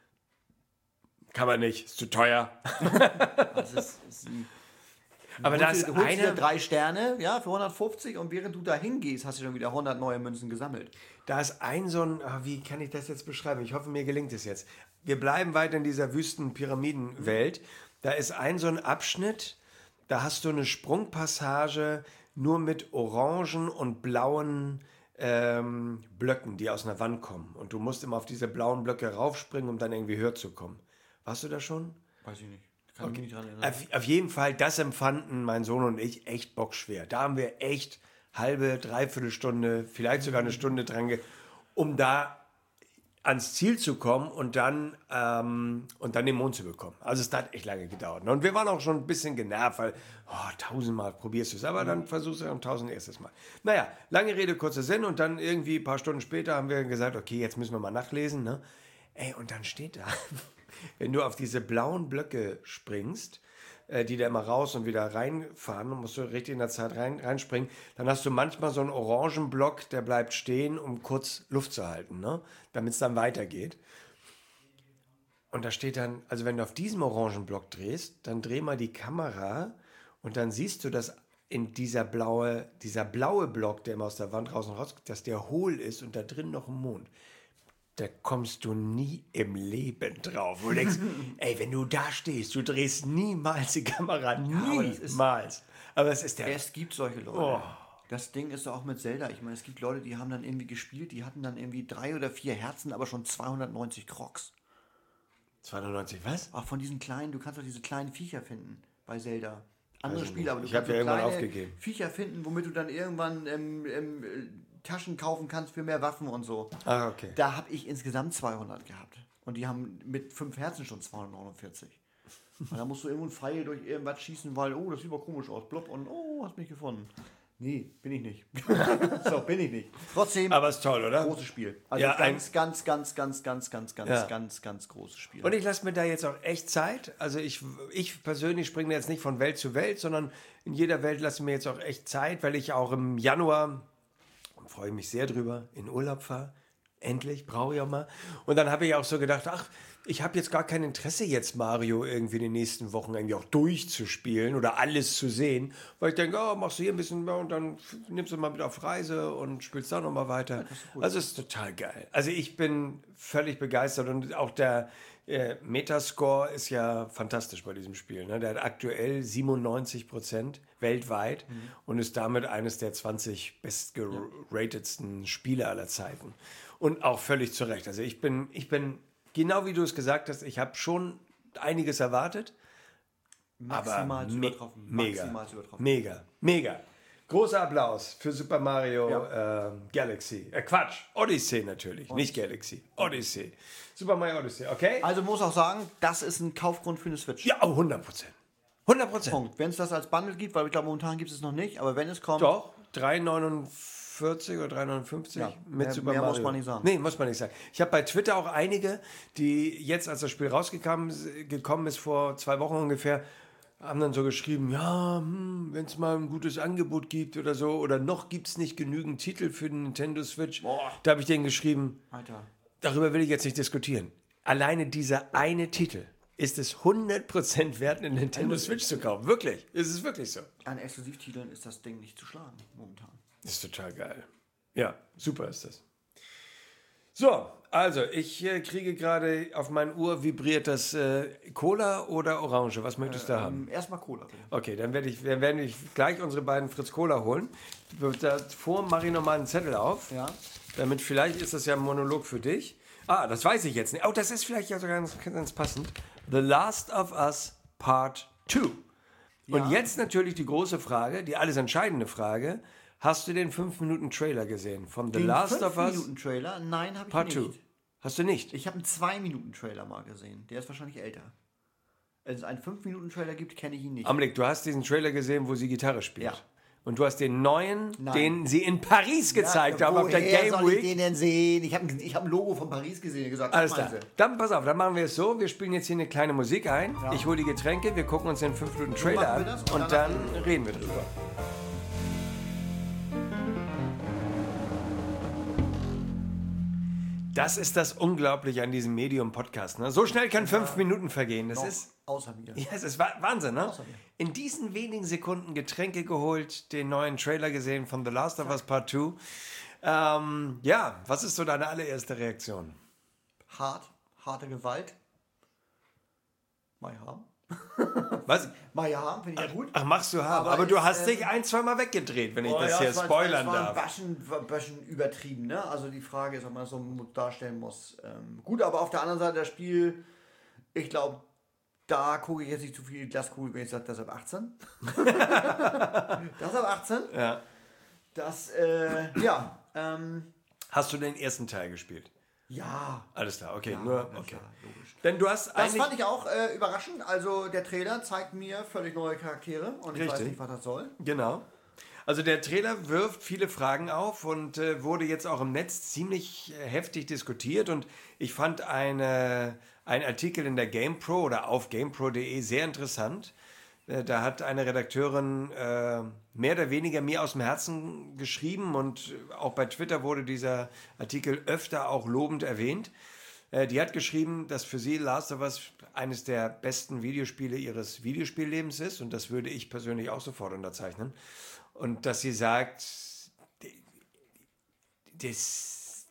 Kann man nicht, ist zu teuer. Das ist, ist ein aber da ist einer drei Sterne, ja, für hundertfünfzig und während du da hingehst, hast du schon wieder hundert neue Münzen gesammelt. Da ist ein so ein, wie kann ich das jetzt beschreiben? Ich hoffe, mir gelingt es jetzt. Wir bleiben weiter in dieser Wüsten-Pyramidenwelt. Da ist ein so ein Abschnitt, da hast du eine Sprungpassage nur mit orangen und blauen ähm, Blöcken, die aus einer Wand kommen. Und du musst immer auf diese blauen Blöcke raufspringen, um dann irgendwie höher zu kommen. Warst du da schon? Weiß ich nicht. Kann okay. mich nicht dran erinnern. Auf, auf jeden Fall, das empfanden mein Sohn und ich echt bockschwer. Da haben wir echt halbe, dreiviertel Stunde, vielleicht sogar eine Stunde dran, ge- um da ans Ziel zu kommen und dann, ähm, und dann den Mond zu bekommen. Also es hat echt lange gedauert. Und wir waren auch schon ein bisschen genervt, weil oh, tausendmal probierst du es, aber dann versuchst du es am tausend erstes Mal. Naja, lange Rede, kurzer Sinn und dann irgendwie ein paar Stunden später haben wir gesagt, okay, jetzt müssen wir mal nachlesen. Ne? Ey, und dann steht da, wenn du auf diese blauen Blöcke springst, äh, die da immer raus und wieder reinfahren, dann musst du richtig in der Zeit rein, reinspringen, dann hast du manchmal so einen orangen Block, der bleibt stehen, um kurz Luft zu halten, ne? Damit es dann weitergeht. Und da steht dann, also wenn du auf diesem orangen Block drehst, dann dreh mal die Kamera und dann siehst du, dass in dieser blaue, dieser blaue Block, der immer aus der Wand raus und raus, dass der hohl ist und da drin noch ein Mond. Da kommst du nie im Leben drauf. Wo du denkst, ey, wenn du da stehst, du drehst niemals die Kamera, niemals. Aber es ist der... Es gibt solche Leute. Oh. Das Ding ist doch auch mit Zelda. Ich meine, es gibt Leute, die haben dann irgendwie gespielt, die hatten dann irgendwie drei oder vier Herzen, aber schon zweihundertneunzig Crocs. zweihundertneunzig was? Auch von diesen kleinen, du kannst doch diese kleinen Viecher finden bei Zelda. Andere also Spiele, aber du ich kannst so ja irgendwann kleine aufgegeben. Viecher finden, womit du dann irgendwann ähm, ähm, Taschen kaufen kannst für mehr Waffen und so. Ah, okay. Da habe ich insgesamt zweihundert gehabt. Und die haben mit fünf Herzen schon zweihundertneunundvierzig. Und da musst du irgendwo einen Pfeil durch irgendwas schießen, weil, oh, das sieht aber komisch aus. Blop und, oh, hast mich gefunden. Nee, bin ich nicht. So, bin ich nicht. Trotzdem, aber ist toll, oder? Großes Spiel. Also ja, ganz, ganz, ganz, ganz, ganz, ganz, ganz, ja. ganz, ganz großes Spiel. Und ich lasse mir da jetzt auch echt Zeit. Also ich, ich persönlich springe jetzt nicht von Welt zu Welt, sondern in jeder Welt lasse ich mir jetzt auch echt Zeit, weil ich auch im Januar, freue ich mich sehr drüber, in Urlaub fahre. Endlich, brauche ich auch mal. Und dann habe ich auch so gedacht, ach, ich habe jetzt gar kein Interesse jetzt Mario irgendwie in den nächsten Wochen irgendwie auch durchzuspielen oder alles zu sehen, weil ich denke, oh, machst du hier ein bisschen mehr und dann nimmst du mal mit auf Reise und spielst da nochmal weiter. Ja, cool. Also es ist total geil. Also ich bin völlig begeistert und auch der äh, Metascore ist ja fantastisch bei diesem Spiel. Ne? Der hat aktuell siebenundneunzig Prozent weltweit mhm. und ist damit eines der zwanzig bestgeratetsten Spiele aller Zeiten. Und auch völlig zu Recht. Also ich bin, ich bin genau wie du es gesagt hast, ich habe schon einiges erwartet. Maximal zu übertroffen. Mega, Maximal zu übertroffen. mega, mega. Großer Applaus für Super Mario ja. äh, Galaxy. Äh, Quatsch, Odyssey natürlich, Odyssey. Nicht Galaxy. Odyssey. Super Mario Odyssey, okay? Also muss auch sagen, das ist ein Kaufgrund für eine Switch. Ja, hundert Prozent. hundert Prozent. Punkt. Wenn es das als Bundle gibt, weil ich glaube, momentan gibt es es noch nicht, aber wenn es kommt, doch, drei neunundvierzig oder drei neunundfünfzig Ja, mit mehr, Super mehr Mario. muss man nicht sagen. Nee, muss man nicht sagen. Ich habe bei Twitter auch einige, die jetzt, als das Spiel rausgekommen gekommen ist, vor zwei Wochen ungefähr, haben dann so geschrieben, ja, hm, wenn es mal ein gutes Angebot gibt oder so, oder noch gibt es nicht genügend Titel für den Nintendo Switch. Boah. Da habe ich denen geschrieben, Alter. darüber will ich jetzt nicht diskutieren. Alleine dieser eine Titel ist es hundert Prozent wert, eine Nintendo Switch zu kaufen. Wirklich, es ist wirklich so. An Exklusivtiteln ist das Ding nicht zu schlagen, momentan. Das ist total geil. Ja, super ist das. So, also ich äh, kriege gerade auf mein Uhr vibriert das äh, Cola oder Orange. Was möchtest du Äh, da haben? ähm, erstmal Cola, bitte. Okay, dann werde ich, dann werde ich gleich unsere beiden Fritz Cola holen. Davor mache ich nochmal einen Zettel auf. Ja. Damit vielleicht ist das ja ein Monolog für dich. Ah, das weiß ich jetzt nicht. Oh, das ist vielleicht ja sogar ganz, ganz passend. The Last of Us Part zwei. Und Ja. jetzt natürlich die große Frage, die alles entscheidende Frage. Hast du den fünf Minuten Trailer gesehen von The Den Last of fünf Us Minuten Trailer? Nein, habe ich Part zwei? nicht. Hast du nicht? Ich habe einen zwei Minuten Trailer mal gesehen. Der ist wahrscheinlich älter. Wenn es einen fünf Minuten Trailer gibt, kenne ich ihn nicht. Amlik, du hast diesen Trailer gesehen, wo sie Gitarre spielt. Ja. Und du hast den neuen, Nein. den sie in Paris gezeigt Ja, haben auf der woher Game soll ich Week. den denn sehen? Ich habe ich hab ein Logo von Paris gesehen und gesagt, Alles was klar. meinen Sie? Dann pass auf, dann machen wir es so. Wir spielen jetzt hier eine kleine Musik ein. Ja. Ich hole die Getränke, wir gucken uns den fünf Minuten Trailer machen an wir das und, und dann danach reden wir drüber. Das ist das Unglaubliche an diesem Medium-Podcast. Ne? So schnell kann fünf Minuten vergehen. Das Noch ist, außer mir. ja, es ist Wa- Wahnsinn, ne? Außer mir. In diesen wenigen Sekunden Getränke geholt, den neuen Trailer gesehen von The Last of Us Part zwei. Ähm, ja, was ist so deine allererste Reaktion? Hart, harte Gewalt. Mal haben. Was? Mal haben, finde ich ja gut. Ach, machst du haben. Aber, Aber du es, hast ähm, dich ein, zweimal weggedreht, wenn ich das ja, hier es war- spoilern es war darf. ein bisschen, war ein bisschen übertrieben, ne? Also die Frage ist, ob man das so darstellen muss. Ähm, gut, aber auf der anderen Seite das Spiel, ich glaube, da gucke ich jetzt nicht zu viel Glaskugel, wenn ich sage, das ist ab achtzehn. Das ist ab achtzehn. Ja. Das, äh, ja, ähm, Hast du den ersten Teil gespielt? ja. Alles klar, okay. Ja, nur, na okay. klar, logisch. Denn du hast Das eigentlich... fand ich auch äh, überraschend. Also der Trailer zeigt mir völlig neue Charaktere und ich Richtig. weiß nicht, was das soll. Genau. Also der Trailer wirft viele Fragen auf und äh, wurde jetzt auch im Netz ziemlich äh, heftig diskutiert. Und ich fand eine, einen Artikel in der GamePro oder auf gamepro punkt de sehr interessant. Äh, da hat eine Redakteurin äh, mehr oder weniger mir aus dem Herzen geschrieben und auch bei Twitter wurde dieser Artikel öfter auch lobend erwähnt. Äh, die hat geschrieben, dass für sie Last of Us eines der besten Videospiele ihres Videospiellebens ist und das würde ich persönlich auch sofort unterzeichnen. Und dass sie sagt, das,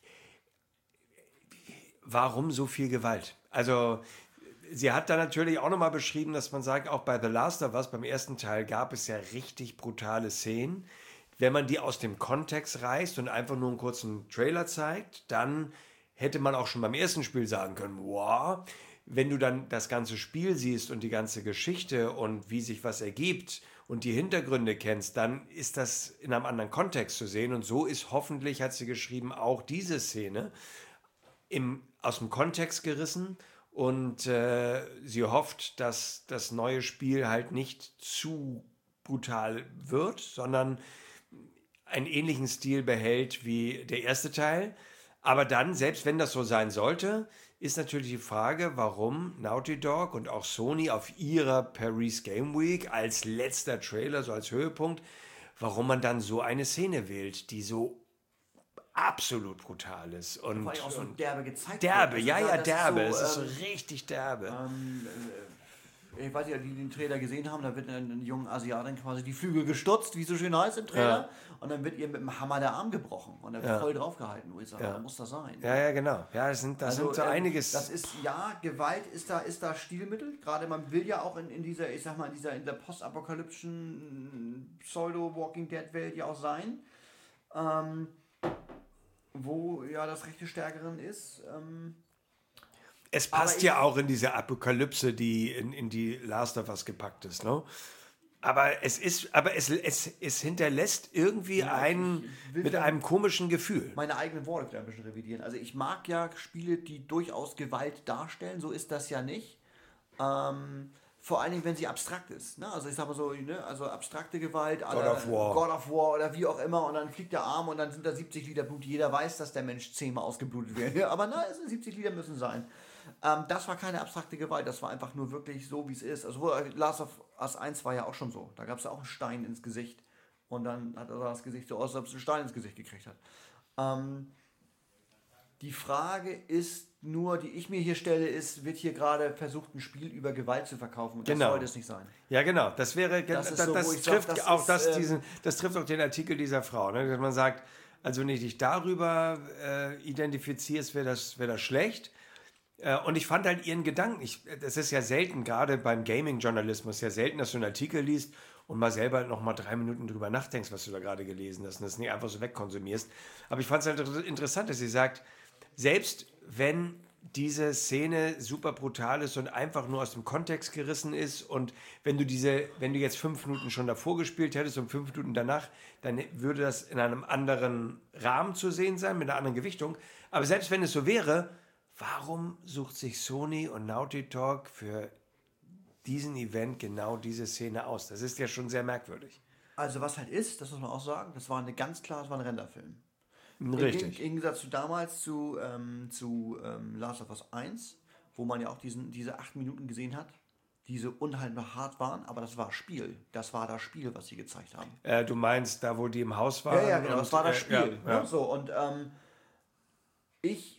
warum so viel Gewalt? Also sie hat da natürlich auch nochmal beschrieben, dass man sagt, auch bei The Last of Us, beim ersten Teil gab es ja richtig brutale Szenen. Wenn man die aus dem Kontext reißt und einfach nur einen kurzen Trailer zeigt, dann hätte man auch schon beim ersten Spiel sagen können, wow, wenn du dann das ganze Spiel siehst und die ganze Geschichte und wie sich was ergibt und die Hintergründe kennst, dann ist das in einem anderen Kontext zu sehen. Und so ist hoffentlich, hat sie geschrieben, auch diese Szene im, aus dem Kontext gerissen. Und äh, sie hofft, dass das neue Spiel halt nicht zu brutal wird, sondern einen ähnlichen Stil behält wie der erste Teil. Aber dann, selbst wenn das so sein sollte, ist natürlich die Frage, warum Naughty Dog und auch Sony auf ihrer Paris Game Week als letzter Trailer, so als Höhepunkt, warum man dann so eine Szene wählt, die so absolut brutal ist. Und, Weil auch so und derbe gezeigt derbe, wird. ja, Also, ja, das derbe. Ist so, es ist ähm, so richtig derbe. ähm, äh, ich weiß nicht, die den Trailer gesehen haben, da wird eine, eine junge Asiatin quasi die Flügel gestutzt, wie es so schön heißt im Trailer, Ja. und dann wird ihr mit dem Hammer der Arm gebrochen und dann wird Ja. voll draufgehalten, wo ich sage, Ja. da muss das sein. Ja, ja, genau. Ja, das sind, das sind so ähm, einiges. Das ist, ja, Gewalt ist da, ist da Stilmittel. Gerade man will ja auch in, in dieser, ich sag mal, in dieser, in der postapokalyptischen Pseudo-Walking-Dead-Welt ja auch sein. Ähm, wo ja das Recht des Stärkeren ist. Ähm, Es passt Aber ja ich- auch in diese Apokalypse, die in, in die Last of Us gepackt ist, ne? Aber es ist, aber es, es, es hinterlässt irgendwie Ja, einen ich will mit ja- einem komischen Gefühl. meine eigenen Worte wieder ein bisschen revidieren. Also ich mag ja Spiele, die durchaus Gewalt darstellen. So ist das ja nicht. Ähm, Vor allen Dingen, wenn sie abstrakt ist. Ne? Also ich sag mal so, ne? Also abstrakte Gewalt, God of War. God of War oder wie auch immer und dann fliegt der Arm und dann sind da siebzig Liter Blut. Jeder weiß, dass der Mensch zehnmal ausgeblutet wird. Aber nein, es sind siebzig Liter müssen sein. Ähm, das war keine abstrakte Gewalt, das war einfach nur wirklich so, wie es ist. Also Last of Us eins war ja auch schon so. Da gab es ja auch einen Stein ins Gesicht und dann hat er das Gesicht so aus, als ob es einen Stein ins Gesicht gekriegt hat. Ähm, die Frage ist nur, die ich mir hier stelle, ist, wird hier gerade versucht, ein Spiel über Gewalt zu verkaufen und genau. Das sollte es nicht sein. Ja, genau. Das wäre, das, das, so, das trifft sag, das auch ist, das, ähm, diesen, das trifft auch den Artikel dieser Frau, ne? Dass man sagt, also wenn du dich darüber äh, identifizierst, wäre das, wär das schlecht. Äh, und ich fand halt ihren Gedanken, ich, das ist ja selten, gerade beim Gaming-Journalismus, ja selten, dass du einen Artikel liest und mal selber noch mal drei Minuten drüber nachdenkst, was du da gerade gelesen hast und das nicht einfach so wegkonsumierst. Aber ich fand es halt interessant, dass sie sagt, selbst wenn diese Szene super brutal ist und einfach nur aus dem Kontext gerissen ist und wenn du diese, wenn du jetzt fünf Minuten schon davor gespielt hättest und fünf Minuten danach, dann würde das in einem anderen Rahmen zu sehen sein, mit einer anderen Gewichtung. Aber selbst wenn es so wäre, warum sucht sich Sony und Naughty Dog für diesen Event genau diese Szene aus? Das ist ja schon sehr merkwürdig. Also was halt ist, das muss man auch sagen, das war eine ganz klar, das war ein Renderfilm. Richtig. Im, Im Gegensatz zu damals zu, ähm, zu ähm, Last of Us eins, wo man ja auch diesen, diese acht Minuten gesehen hat, die so unheimlich hart waren, aber das war Spiel. Das war das Spiel, was sie gezeigt haben. Äh, du meinst, da wo die im Haus waren? Ja, ja, genau, und, das war das Spiel. Äh, ja, ja. Ne? So, und ähm, ich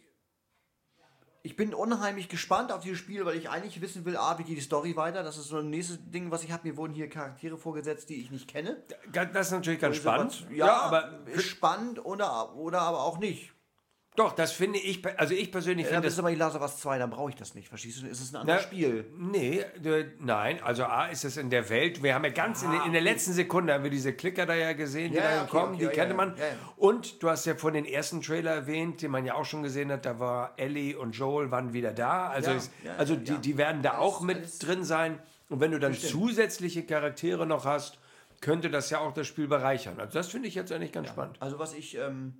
Ich bin unheimlich gespannt auf dieses Spiel, weil ich eigentlich wissen will, ah, wie geht die Story weiter. Das ist so ein nächstes Ding, was ich habe. Mir wurden hier Charaktere vorgesetzt, die ich nicht kenne. Das ist natürlich ganz spannend. Ja, ja, aber ist spannend oder, oder aber auch nicht. Doch, das finde ich, also ich persönlich Ja, finde das ist aber die Last of Us zwei, dann brauche ich das nicht, verstehst du? Ist es ein anderes Na, Spiel? Nee, äh, nein, also A ist es in der Welt, wir haben ja ganz ah, in, in der letzten Sekunde haben wir diese Klicker da ja gesehen, die ja, da okay, kommen, okay, die ja, kennt ja, man. ja, ja. Und du hast ja von den ersten Trailer erwähnt, den man ja auch schon gesehen hat, da war Ellie und Joel waren wieder da, also, Ja, es, ja, also ja, die, ja. die werden da Alles, auch mit alles drin sein. Und wenn du dann bestimmt. zusätzliche Charaktere noch hast, könnte das ja auch das Spiel bereichern. Also das finde ich jetzt eigentlich ganz Ja. spannend. Also was ich, ähm,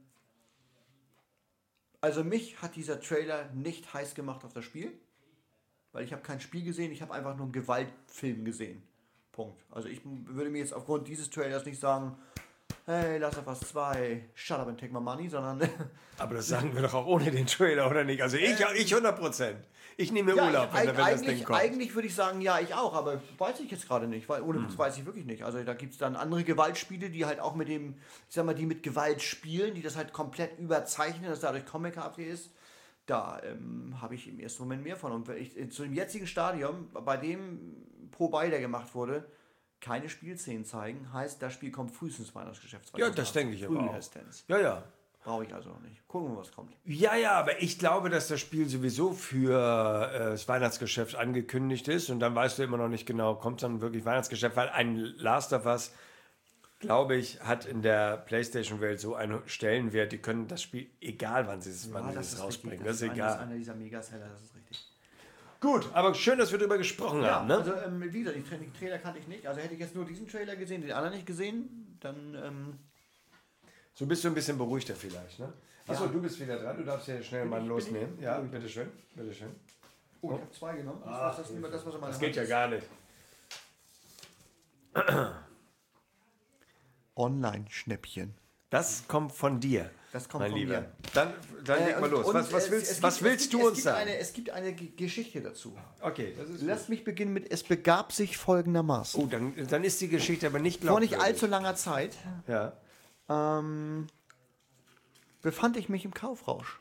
also mich hat dieser Trailer nicht heiß gemacht auf das Spiel, weil ich habe kein Spiel gesehen, ich habe einfach nur einen Gewaltfilm gesehen. Punkt. Also ich würde mir jetzt aufgrund dieses Trailers nicht sagen, hey, Last of Us zwei, shut up and take my money, sondern... Aber das sagen wir doch auch ohne den Trailer, oder nicht? Also ich, ähm, ich hundert Prozent. Ich nehme mir Urlaub, wenn, wenn das Ding kommt. Eigentlich würde ich sagen, ja, ich auch, aber weiß ich jetzt gerade nicht, weil ohne das hm. weiß ich wirklich nicht. Also da gibt es dann andere Gewaltspiele, die halt auch mit dem, ich sag mal, die mit Gewalt spielen, die das halt komplett überzeichnen, dass dadurch comichaft ist. Da ähm, habe ich im ersten Moment mehr von. Und wenn ich zu dem jetzigen Stadium, bei dem Pro-Buy, der gemacht wurde, keine Spielszenen zeigen, heißt, das Spiel kommt frühestens Weihnachtsgeschäft. Ja, das denke ich aber auch. Ja, ja. Brauche ich also noch nicht. Gucken wir, was kommt. Ja, ja, aber ich glaube, dass das Spiel sowieso für äh, das Weihnachtsgeschäft angekündigt ist und dann weißt du immer noch nicht genau, kommt dann wirklich Weihnachtsgeschäft, weil ein Last of Us, glaube ich, hat in der PlayStation-Welt so einen Stellenwert, die können das Spiel, egal wann sie es, wann ja, sie es rausbringen, das, das ist egal. Das ist einer dieser Megaseller, das ist richtig. Gut, aber schön, dass wir darüber gesprochen ja, haben. Ne? Also, ähm, wie gesagt, die, Tra die Trailer kannte ich nicht. Also, hätte ich jetzt nur diesen Trailer gesehen, den anderen nicht gesehen, dann. Ähm so bist du ein bisschen beruhigter vielleicht, ne? Achso, ja. Du bist wieder dran, du darfst ja schnell bin mal ich, losnehmen. Ich, ja, bitteschön, bitteschön. Oh, ich habe zwei genommen. Ach, das, das, das, was das geht ja gar nicht. Online-Schnäppchen. Das kommt von dir. Das kommt mein von Lieber. mir. Dann, dann leg mal äh, los. Was, was willst, gibt, was willst gibt, du uns gibt sagen? Eine, es gibt eine G Geschichte dazu. Okay, das ist Lass gut. mich beginnen mit, es begab sich folgendermaßen. Oh, dann, dann ist die Geschichte aber nicht Vor glaubwürdig. nicht allzu langer Zeit ja. ähm, befand ich mich im Kaufrausch.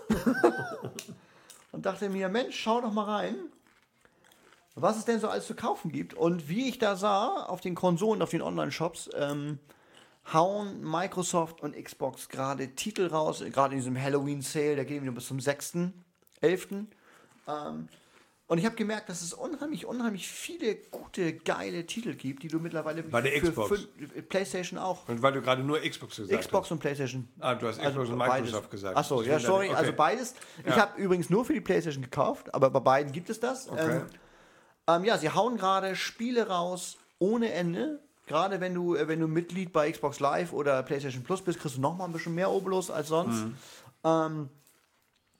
Und dachte mir, Mensch, schau doch mal rein, was es denn so alles zu kaufen gibt. Und wie ich da sah, auf den Konsolen, auf den Online-Shops, ähm, hauen Microsoft und Xbox gerade Titel raus, gerade in diesem Halloween-Sale, der geht wieder bis zum sechsten elften Ähm, und ich habe gemerkt, dass es unheimlich, unheimlich viele gute, geile Titel gibt, die du mittlerweile bei der für Xbox. Für PlayStation auch. Und weil du gerade nur Xbox gesagt Xbox hast. und PlayStation. Ah, du hast Xbox also und Microsoft beides. gesagt. Achso, ja, sorry, okay. also beides. Ich Ja. habe übrigens nur für die PlayStation gekauft, aber bei beiden gibt es das. Okay. Ähm, ähm, ja, sie hauen gerade Spiele raus ohne Ende. Gerade wenn du, wenn du Mitglied bei Xbox Live oder PlayStation Plus bist, kriegst du noch mal ein bisschen mehr Obolus als sonst. Mhm. Ähm,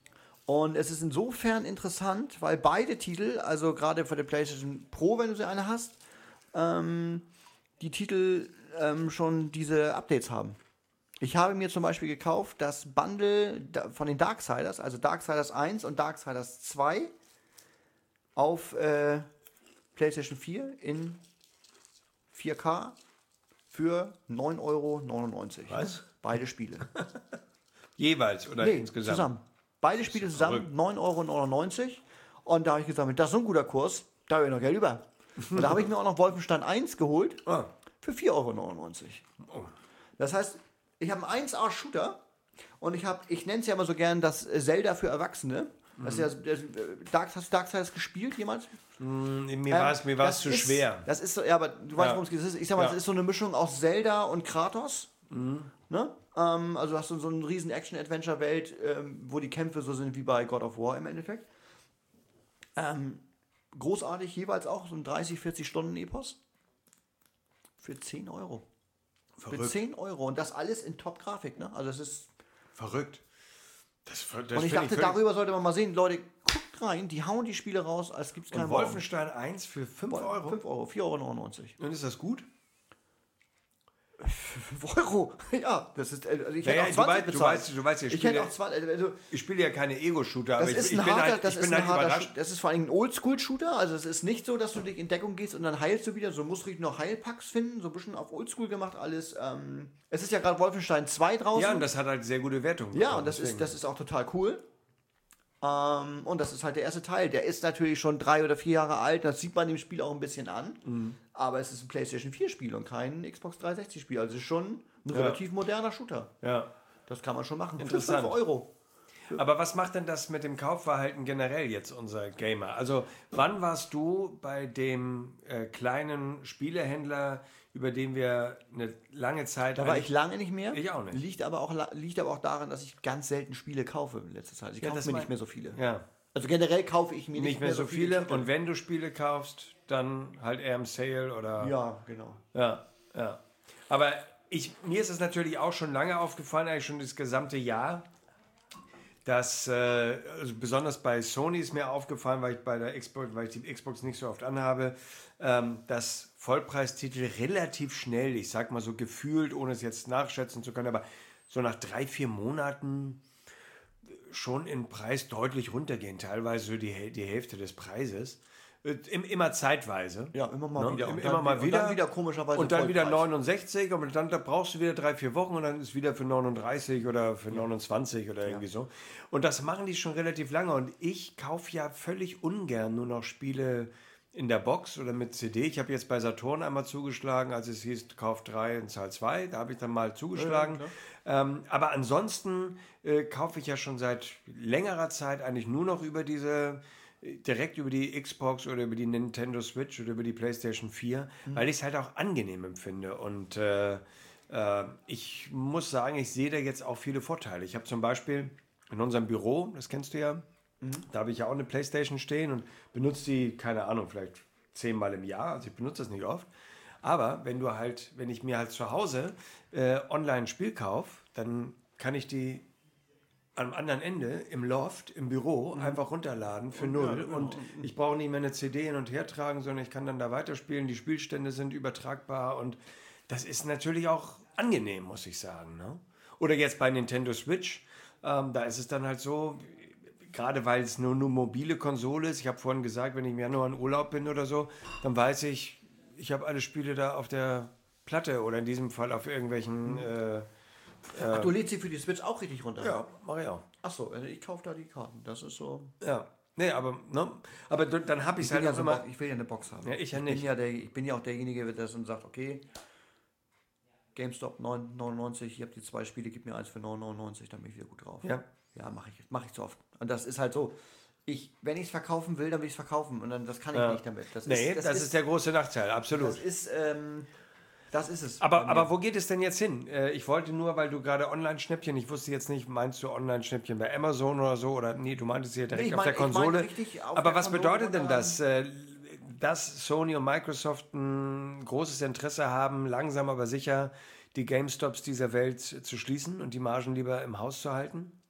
Und es ist insofern interessant, weil beide Titel, also gerade für die PlayStation Pro, wenn du sie eine hast, ähm, die Titel ähm, schon diese Updates haben. Ich habe mir zum Beispiel gekauft das Bundle von den Darksiders, also Darksiders eins und Darksiders zwei auf äh, PlayStation vier in vier K für neun Euro neunundneunzig. Was? Beide Spiele. Jeweils oder Nee, insgesamt? zusammen. Beide Spiele zusammen, neun Euro neunundneunzig. Und da habe ich gesagt, das ist so ein guter Kurs, da habe ich noch Geld über. Und da habe ich mir auch noch Wolfenstein eins geholt Ah. für vier Euro neunundneunzig. Oh. Das heißt, ich habe einen eins A-Shooter und ich habe, ich nenne es ja immer so gern das Zelda für Erwachsene. Das ist ja, das, Dark, hast du Darksiders gespielt jemals? Mm, mir war es mir war es zu ist, schwer. Das ist so, ja, aber du weißt, Ja. worum es geht. Das ist, ich sag mal, Ja. das ist so eine Mischung aus Zelda und Kratos. Ne? Ähm, also hast du so eine riesen Action-Adventure-Welt, ähm, wo die Kämpfe so sind wie bei God of War im Endeffekt. Ähm, großartig, jeweils auch so ein dreißig, vierzig Stunden Epos. Für zehn Euro. Für Verrückt. zehn Euro. Und das alles in Top-Grafik, ne? Also es ist. Verrückt. Das, das Und ich find dachte, völlig- darüber sollte man mal sehen, Leute, guckt rein, die hauen die Spiele raus, als gibt es keinen Und Wolfenstein eins für fünf Euro. fünf Euro, vier Euro neunundneunzig. Und ist das gut? fünf Euro? Ja, das ist. Also ich Naja, hätte auch du zwanzig weißt, du bezahlt. weißt, du weißt, ich ich hätte spiele, auch zwanzig. Also, ich spiele ja keine Ego-Shooter, aber das ich, ist ich ein bin harter, halt, das ich ist bin ein halt harter, überrascht. Schu- das ist vor allem ein Oldschool-Shooter, also es ist nicht so, dass du dich in Deckung gehst und dann heilst du wieder, so musst du noch Heilpacks finden, so ein bisschen auf Oldschool gemacht alles. Ähm, es ist ja gerade Wolfenstein zwei draußen. Ja, und das hat halt sehr gute Wertungen. Ja, und das ist, das ist auch total cool. Ähm, und das ist halt der erste Teil. Der ist natürlich schon drei oder vier Jahre alt, das sieht man dem Spiel auch ein bisschen an. Mhm. Aber es ist ein PlayStation vier Spiel und kein Xbox dreihundertsechzig Spiel. Also es ist schon ein Ja. relativ moderner Shooter. Ja. Das kann man schon machen. Für Interessant. fünf Euro. Aber was macht denn das mit dem Kaufverhalten generell jetzt unser Gamer? Also wann warst du bei dem äh, kleinen Spielehändler, über den wir eine lange Zeit... Da war ich lange nicht mehr. Ich auch nicht. Liegt aber auch, la- liegt aber auch daran, dass ich ganz selten Spiele kaufe in letzter Zeit. Ich Ja, kaufe das mir mein- nicht mehr so viele. Ja, Also generell kaufe ich mir nicht mehr so viele. Titel. Und wenn du Spiele kaufst, dann halt eher im Sale oder... Ja, genau. Ja, ja. Aber ich, mir ist es natürlich auch schon lange aufgefallen, eigentlich schon das gesamte Jahr, dass, äh, also besonders bei Sony ist mir aufgefallen, weil ich bei der Xbox, weil ich die Xbox nicht so oft anhabe, ähm, dass Vollpreistitel relativ schnell, ich sag mal so gefühlt, ohne es jetzt nachschätzen zu können, aber so nach drei, vier Monaten schon in Preis deutlich runtergehen, teilweise so die, Häl- die Hälfte des Preises. Äh, im- Immer zeitweise. Ja, immer mal Ne? wieder. Im- Und immer dann, mal und wieder. dann wieder komischerweise Und dann wieder Vollpreis. neunundsechzig und dann da brauchst du wieder drei, vier Wochen und dann ist wieder für neununddreißig oder für neunundzwanzig oder irgendwie so. Und das machen die schon relativ lange und ich kaufe ja völlig ungern nur noch Spiele in der Box oder mit C D. Ich habe jetzt bei Saturn einmal zugeschlagen, als es hieß, kauf drei und zahl zwei. Da habe ich dann mal zugeschlagen. ähm, aber ansonsten äh, kaufe ich ja schon seit längerer Zeit eigentlich nur noch über diese direkt über die Xbox oder über die Nintendo Switch oder über die PlayStation vier, Mhm. weil ich es halt auch angenehm empfinde. Und äh, äh, ich muss sagen, ich sehe da jetzt auch viele Vorteile. Ich habe zum Beispiel in unserem Büro, das kennst du ja, Mhm. da habe ich ja auch eine PlayStation stehen und benutze die, keine Ahnung, vielleicht zehnmal im Jahr. Also ich benutze das nicht oft. Aber wenn du halt, wenn ich mir halt zu Hause äh, online ein Spiel kaufe, dann kann ich die am anderen Ende im Loft, im Büro, einfach runterladen für null. Und ich brauche nicht mehr eine C D hin und her tragen, sondern ich kann dann da weiterspielen. Die Spielstände sind übertragbar und das ist natürlich auch angenehm, muss ich sagen. Ne? Oder jetzt bei Nintendo Switch, ähm, da ist es dann halt so, gerade weil es nur eine mobile Konsole ist, ich habe vorhin gesagt, wenn ich im Januar in Urlaub bin oder so, dann weiß ich, ich habe alle Spiele da auf der Platte oder in diesem Fall auf irgendwelchen... Äh, Ach, du lädst sie für die Switch auch richtig runter? ja, mache ich auch. Achso, also ich kaufe da die Karten. Das ist so. Ja, nee, aber, ne? aber d- dann habe ich Ich es will, halt ja auch so immer... Bo- ich will ja eine Box haben. Ja, ich ja Bin nicht. ja der, ich bin ja auch derjenige, der das und sagt, okay, GameStop neun neunundneunzig, ich habe die zwei Spiele, gib mir eins für neun neunundneunzig, dann bin ich wieder gut drauf. Ja. Ja, mache ich, mach ich zu oft. Und das ist halt so. Ich, wenn ich es verkaufen will, dann will ich es verkaufen. Und dann das kann ich Ja. nicht damit. Das Nee, ist, das, ist, der große Nachteil, absolut. Das ist, ähm, das ist es. Aber, bei mir. aber wo geht es denn jetzt hin? Äh, Ich wollte nur, weil du gerade Online-Schnäppchen, ich wusste jetzt nicht, meinst du Online-Schnäppchen bei Amazon oder so? Oder nee, du meintest hier direkt Nee, ich auf mein- der ich mein Konsole. richtig auf Aber der was Konsole bedeutet denn runterladen. das? Äh, Dass Sony und Microsoft ein großes Interesse haben, langsam aber sicher die GameStops dieser Welt zu schließen und die Margen lieber im Haus zu halten?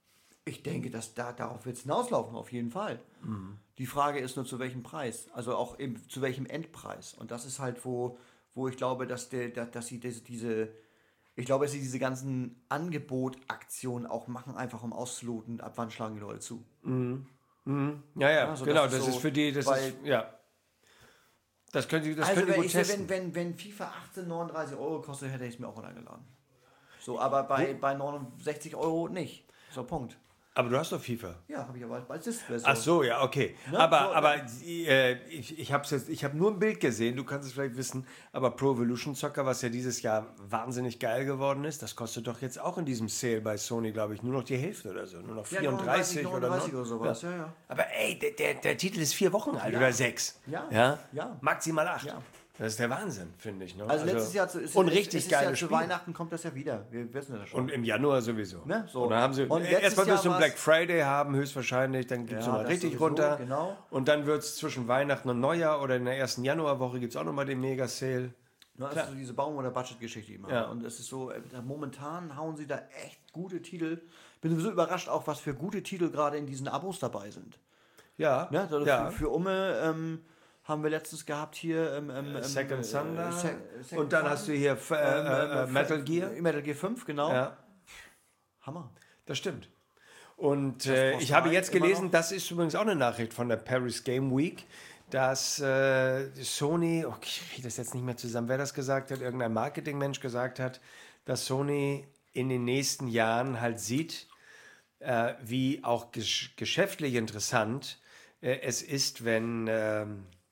Ich denke, dass da, darauf wird es hinauslaufen, auf jeden Fall. Mhm. Die Frage ist nur, zu welchem Preis. Also auch eben, zu welchem Endpreis. Und das ist halt, wo, wo ich glaube, dass, der, dass sie diese, diese, ich glaube, dass sie diese ganzen Angebotaktionen auch machen, einfach um auszuloten, ab wann schlagen die Leute zu. Mhm. Mhm. Ja, ja, also genau, das, ist, das so, ist für die, das weil, ist, ja. Das können Sie, das also können Sie gut ich, testen. Wenn, wenn, wenn FIFA achtzehn neununddreißig Euro kostet, hätte ich es mir auch runtergeladen. So, aber bei, bei neunundsechzig Euro nicht. So, Punkt. Aber du hast doch FIFA. Ja, habe ich aber als Disc-Version. Ach so, ja, okay. Ne? Aber, so, aber äh, ich, ich habe jetzt, ich habe nur ein Bild gesehen, du kannst es vielleicht wissen, aber Pro Evolution Soccer, was ja dieses Jahr wahnsinnig geil geworden ist, das kostet doch jetzt auch in diesem Sale bei Sony, glaube ich, nur noch die Hälfte oder so, nur noch vierunddreißig, ja, neununddreißig oder, oder sowas. Ja. Ja, ja. Aber ey, der, der, der Titel ist vier Wochen alt ja. oder sechs. Ja. Ja? ja. Maximal acht. Ja. Das ist der Wahnsinn, finde ich. Ne? Also, also letztes Jahr zu, ist, und richtig ist, geile Jahr zu Spiele. Weihnachten kommt das ja wieder. Wir wissen das schon. Und im Januar sowieso. Ne? So. Und dann haben sie erstmal bis zum Black Friday haben, höchstlich, dann gibt es ja, nochmal richtig sowieso, runter. Genau. Und dann wird es zwischen Weihnachten und Neujahr oder in der ersten Januarwoche gibt es auch nochmal den Mega-Sale. Das ist so diese Baum- oder Budget-Geschichte immer. Ja. Und es ist so, momentan hauen sie da echt gute Titel. Bin sowieso überrascht auch, was für gute Titel gerade in diesen Abos dabei sind. Ja. Ne? Also ja. Für, für Umme ähm, haben wir letztens gehabt hier ähm, ähm, Second Thunder. Äh, Se und dann hast du hier äh, äh, äh, Metal Gear. Metal Gear fünf, genau. Ja. Hammer. Das stimmt. Und äh, ich habe jetzt gelesen, das ist übrigens auch eine Nachricht von der Paris Game Week, dass äh, Sony, oh, ich kriege das jetzt nicht mehr zusammen, wer das gesagt hat, irgendein Marketingmensch gesagt hat, dass Sony in den nächsten Jahren halt sieht, äh, wie auch gesch geschäftlich interessant äh, es ist, wenn, äh,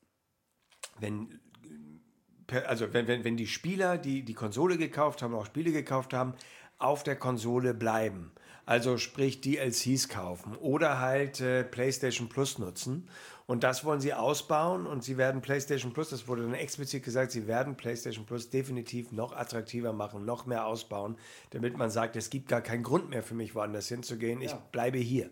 wenn, also wenn, wenn, wenn die Spieler, die die Konsole gekauft haben, auch Spiele gekauft haben, auf der Konsole bleiben. Also sprich D L Cs kaufen oder halt äh, PlayStation Plus nutzen. Und das wollen sie ausbauen und sie werden PlayStation Plus, das wurde dann explizit gesagt, sie werden PlayStation Plus definitiv noch attraktiver machen, noch mehr ausbauen, damit man sagt, es gibt gar keinen Grund mehr für mich, woanders hinzugehen, ich ja. bleibe hier.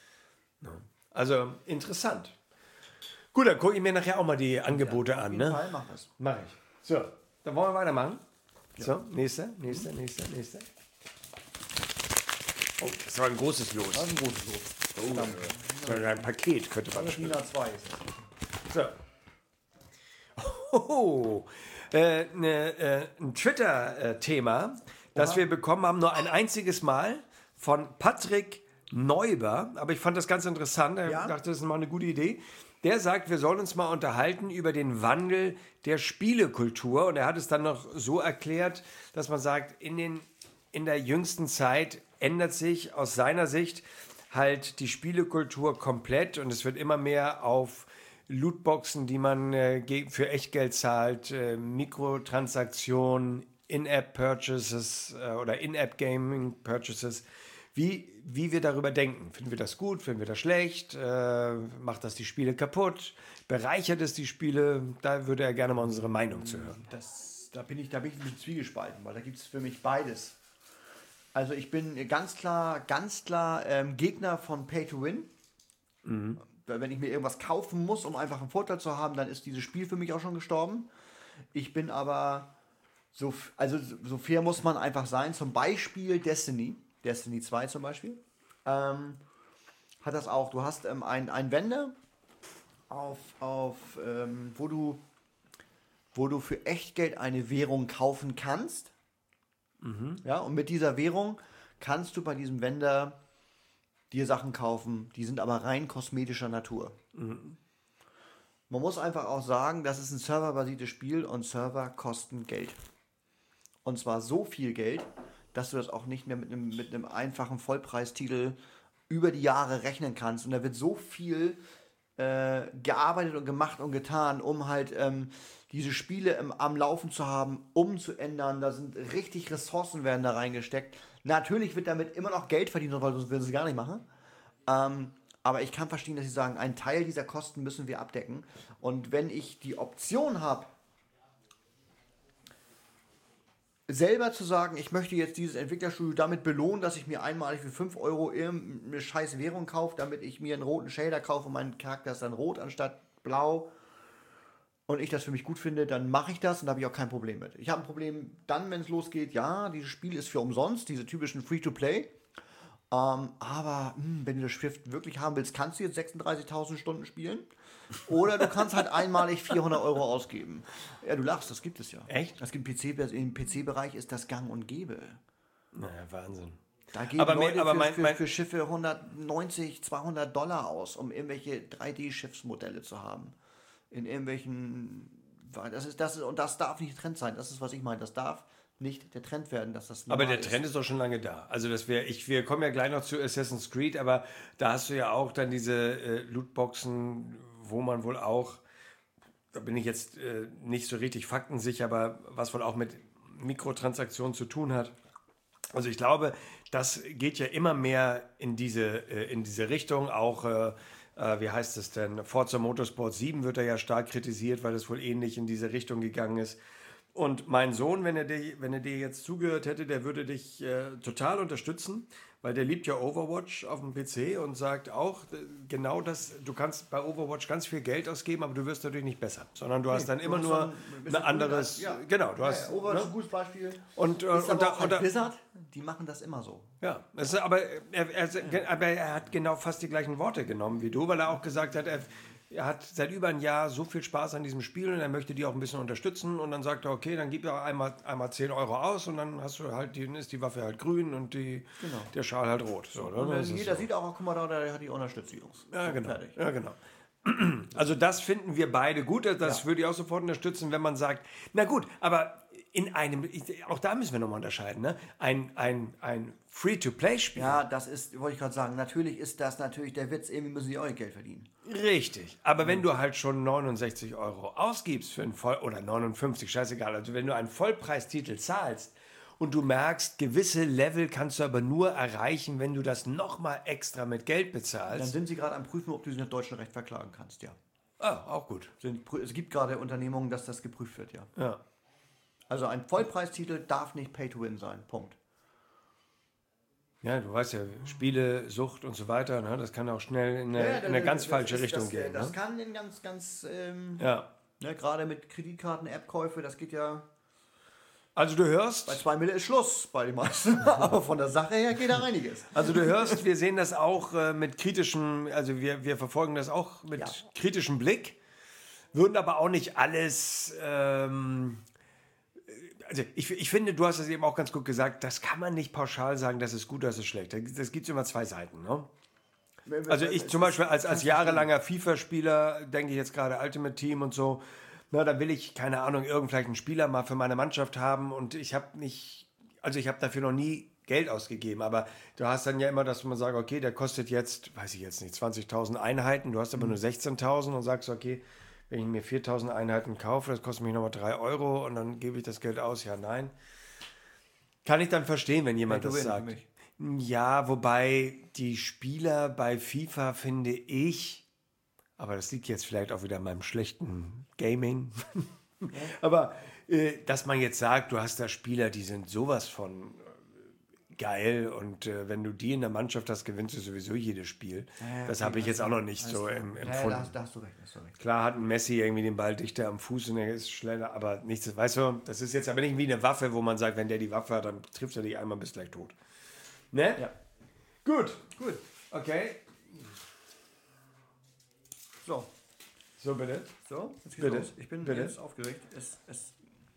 Also interessant. Gut, dann gucke ich mir nachher auch mal die Angebote ja, an. Auf jeden ne? Fall, mach das. Mach ich. So, dann wollen wir weitermachen. Ja. So, nächster, nächster, nächster, nächster. Oh, das war ein großes Los. Das ist ein großes Los. Oh, das war ein Paket, könnte man spielen. zwei. So. Oh, äh, ne, äh, ein Twitter-Thema, das wir bekommen haben, nur ein einziges Mal von Patrick Neuber. Aber ich fand das ganz interessant. Ich ja? dachte, das ist mal eine gute Idee. Der sagt, wir sollen uns mal unterhalten über den Wandel der Spielekultur. Und er hat es dann noch so erklärt, dass man sagt, in, den, in der jüngsten Zeit ändert sich aus seiner Sicht halt die Spielekultur komplett und es wird immer mehr auf Lootboxen, die man äh, für Echtgeld zahlt, äh, Mikrotransaktionen, In-App-Purchases äh, oder In-App-Gaming-Purchases, wie, wie wir darüber denken. Finden wir das gut, finden wir das schlecht, äh, macht das die Spiele kaputt, bereichert es die Spiele? Da würde er gerne mal unsere Meinung zu hören. Das, da bin ich, da bin ich ein bisschen zwiegespalten, weil da gibt es für mich beides. Also ich bin ganz klar, ganz klar ähm, Gegner von Pay to Win. Mhm. Wenn ich mir irgendwas kaufen muss, um einfach einen Vorteil zu haben, dann ist dieses Spiel für mich auch schon gestorben. Ich bin aber so, also so fair muss man einfach sein. Zum Beispiel Destiny, Destiny zwei zum Beispiel, ähm, hat das auch. Du hast ähm, ein, ein Wende, auf, auf, ähm, wo du, wo du für Echtgeld eine Währung kaufen kannst. Mhm. Ja, und mit dieser Währung kannst du bei diesem Vendor dir Sachen kaufen, die sind aber rein kosmetischer Natur. Mhm. Man muss einfach auch sagen, das ist ein serverbasiertes Spiel und Server kosten Geld. Und zwar so viel Geld, dass du das auch nicht mehr mit einem, mit einem einfachen Vollpreistitel über die Jahre rechnen kannst. Und da wird so viel äh, gearbeitet und gemacht und getan, um halt ähm, diese Spiele im, am Laufen zu haben, umzuändern. Da sind richtig Ressourcen werden da reingesteckt. Natürlich wird damit immer noch Geld verdient, weil sonst würden sie gar nicht machen. Ähm, aber ich kann verstehen, dass sie sagen, einen Teil dieser Kosten müssen wir abdecken. Und wenn ich die Option habe, selber zu sagen, ich möchte jetzt dieses Entwicklerstudio damit belohnen, dass ich mir einmalig für fünf Euro eine scheiß Währung kaufe, damit ich mir einen roten Shader kaufe und mein Charakter ist dann rot anstatt blau, und ich das für mich gut finde, dann mache ich das und da habe ich auch kein Problem mit. Ich habe ein Problem dann, wenn es losgeht, ja, dieses Spiel ist für umsonst, diese typischen Free-to-Play. Ähm, aber mh, wenn du das Swift wirklich haben willst, kannst du jetzt sechsunddreißigtausend Stunden spielen. Oder du kannst halt einmalig vierhundert Euro ausgeben. Ja, du lachst, das gibt es ja. Echt? Das gibt P C, im P C-Bereich ist das gang und gäbe. Naja, Wahnsinn. Da geben aber Leute mir, aber für, mein, für, mein, für Schiffe hundertneunzig, zweihundert Dollar aus, um irgendwelche drei D-Schiffsmodelle zu haben. In irgendwelchen... Das ist, das ist, und das darf nicht Trend sein. Das ist, was ich meine. Das darf nicht der Trend werden, dass das aber der ist. Trend ist doch schon lange da. Also das wär, ich, wir kommen ja gleich noch zu Assassin's Creed, aber da hast du ja auch dann diese äh, Lootboxen, wo man wohl auch, da bin ich jetzt äh, nicht so richtig faktensicher, aber was wohl auch mit Mikrotransaktionen zu tun hat. Also ich glaube, das geht ja immer mehr in diese, äh, in diese Richtung. Auch, äh, äh, wie heißt es denn, Forza Motorsport sieben wird da ja stark kritisiert, weil es wohl ähnlich in diese Richtung gegangen ist. Und mein Sohn, wenn er dir, wenn er dir jetzt zugehört hätte, der würde dich äh, total unterstützen, weil der liebt ja Overwatch auf dem P C und sagt auch äh, genau das, du kannst bei Overwatch ganz viel Geld ausgeben, aber du wirst dadurch nicht besser, sondern du hast dann du immer hast nur dann ein anderes, ja. genau, du Ja, hast, ja, Overwatch ne? ist ein gutes Beispiel. Und, äh, ist und aber da, auch und halt da, Blizzard, die machen das immer so. ja, das ist, aber, er, er, aber er hat genau fast die gleichen Worte genommen wie du, weil er auch gesagt hat, er, er hat seit über ein Jahr so viel Spaß an diesem Spiel und er möchte die auch ein bisschen unterstützen und dann sagt er, okay, dann gib er einmal, einmal zehn Euro aus und dann hast du halt, dann ist die Waffe halt grün und die, genau. der Schal halt rot. So, und oder? jeder so. sieht auch, guck mal da, der hat die unterstützt, die Jungs. Ja, so, genau. Fertig. Ja, genau. Also das finden wir beide gut, das ja. würde ich auch sofort unterstützen, wenn man sagt, na gut, aber in einem, auch da müssen wir nochmal unterscheiden, ne? ein, ein, ein Free-to-Play-Spiel. Ja, das ist, wollte ich gerade sagen, natürlich ist das natürlich der Witz, irgendwie müssen sie auch ihr Geld verdienen. Richtig, aber wenn du halt schon neunundsechzig Euro ausgibst für einen Voll- oder neunundfünfzig, scheißegal, also wenn du einen Vollpreistitel zahlst und du merkst, gewisse Level kannst du aber nur erreichen, wenn du das nochmal extra mit Geld bezahlst. Dann sind sie gerade am Prüfen, ob du sie nach deutschem Recht verklagen kannst, ja. Ah, auch gut. Es gibt gerade Unternehmungen, dass das geprüft wird, ja. Ja. Also ein Vollpreistitel darf nicht Pay-to-Win sein, Punkt. Ja, du weißt ja, Spiele, Sucht und so weiter, ne? Das kann auch schnell in eine, Ja, in eine ganz das falsche ist, Richtung das, gehen. Das Ne? kann in ganz, ganz, ähm, Ja. ne, gerade mit Kreditkarten, App-Käufe, das geht ja, Also du hörst, bei zwei Mille ist Schluss bei den meisten, aber von der Sache her geht da einiges. also du hörst, wir sehen das auch äh, mit kritischem, also wir, wir verfolgen das auch mit Ja. kritischem Blick, würden aber auch nicht alles, ähm, also ich, ich finde, du hast es eben auch ganz gut gesagt, das kann man nicht pauschal sagen, das ist gut, das ist schlecht. Das gibt immer zwei Seiten, ne? Also ich zum Beispiel als, als jahrelanger FIFA-Spieler, denke ich jetzt gerade Ultimate Team und so, na, da will ich, keine Ahnung, irgendeinen Spieler mal für meine Mannschaft haben und ich habe nicht, also ich habe dafür noch nie Geld ausgegeben, aber du hast dann ja immer, dass man sagt, okay, der kostet jetzt, weiß ich jetzt nicht, zwanzigtausend Einheiten, du hast aber nur sechzehntausend und sagst, okay, wenn ich mir viertausend Einheiten kaufe, das kostet mich nochmal drei Euro und dann gebe ich das Geld aus, ja, nein. Kann ich dann verstehen, wenn jemand das sagt. Ja, wobei die Spieler bei FIFA, finde ich, aber das liegt jetzt vielleicht auch wieder an meinem schlechten Gaming, aber äh, dass man jetzt sagt, du hast da Spieler, die sind sowas von geil und äh, wenn du die in der Mannschaft hast, gewinnst du sowieso jedes Spiel. Ja, das okay, habe ich jetzt auch noch nicht so im, empfunden. Ja, da, hast, da hast du recht, hast du recht. Klar hat ein Messi irgendwie den Ball dichter am Fuß und er ist schneller, aber nichts, weißt du, das ist jetzt aber nicht wie eine Waffe, wo man sagt, wenn der die Waffe hat, dann trifft er dich einmal und bist gleich tot. Ne? Ja. Gut. Gut. Okay. So. So, bitte. So, jetzt geht's bitte. los. Ich bin bitte. jetzt aufgeregt. Es, es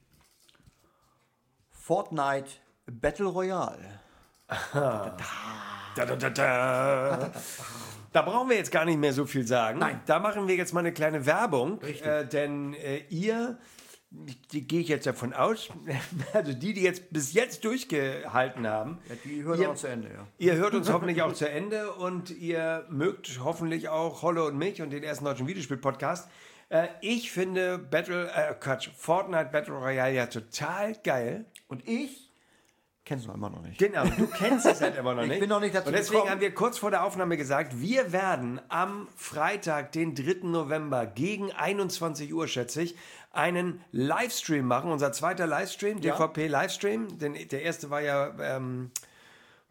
Fortnite Battle Royale. Da, da, da, da. Da brauchen wir jetzt gar nicht mehr so viel sagen. Nein. Da machen wir jetzt mal eine kleine Werbung. Richtig. Äh, denn äh, ihr, die gehe ich jetzt davon aus, also die, die jetzt bis jetzt durchgehalten haben, Ja, die hören ihr, auch zu Ende, ja. Ihr hört uns hoffentlich auch zu Ende und ihr mögt hoffentlich auch Holle und mich und den ersten deutschen Videospiel-Podcast. Äh, ich finde Battle, äh, Quatsch, Fortnite Battle Royale ja total geil. Und ich kenne es noch immer noch nicht. Genau, du kennst es halt immer noch nicht. Ich bin noch nicht dazu Und deswegen gekommen. haben wir kurz vor der Aufnahme gesagt, wir werden am Freitag, den dritten November, gegen einundzwanzig Uhr, schätze ich, einen Livestream machen. Unser zweiter Livestream, Ja. D V P-Livestream. Denn der erste war ja, ähm,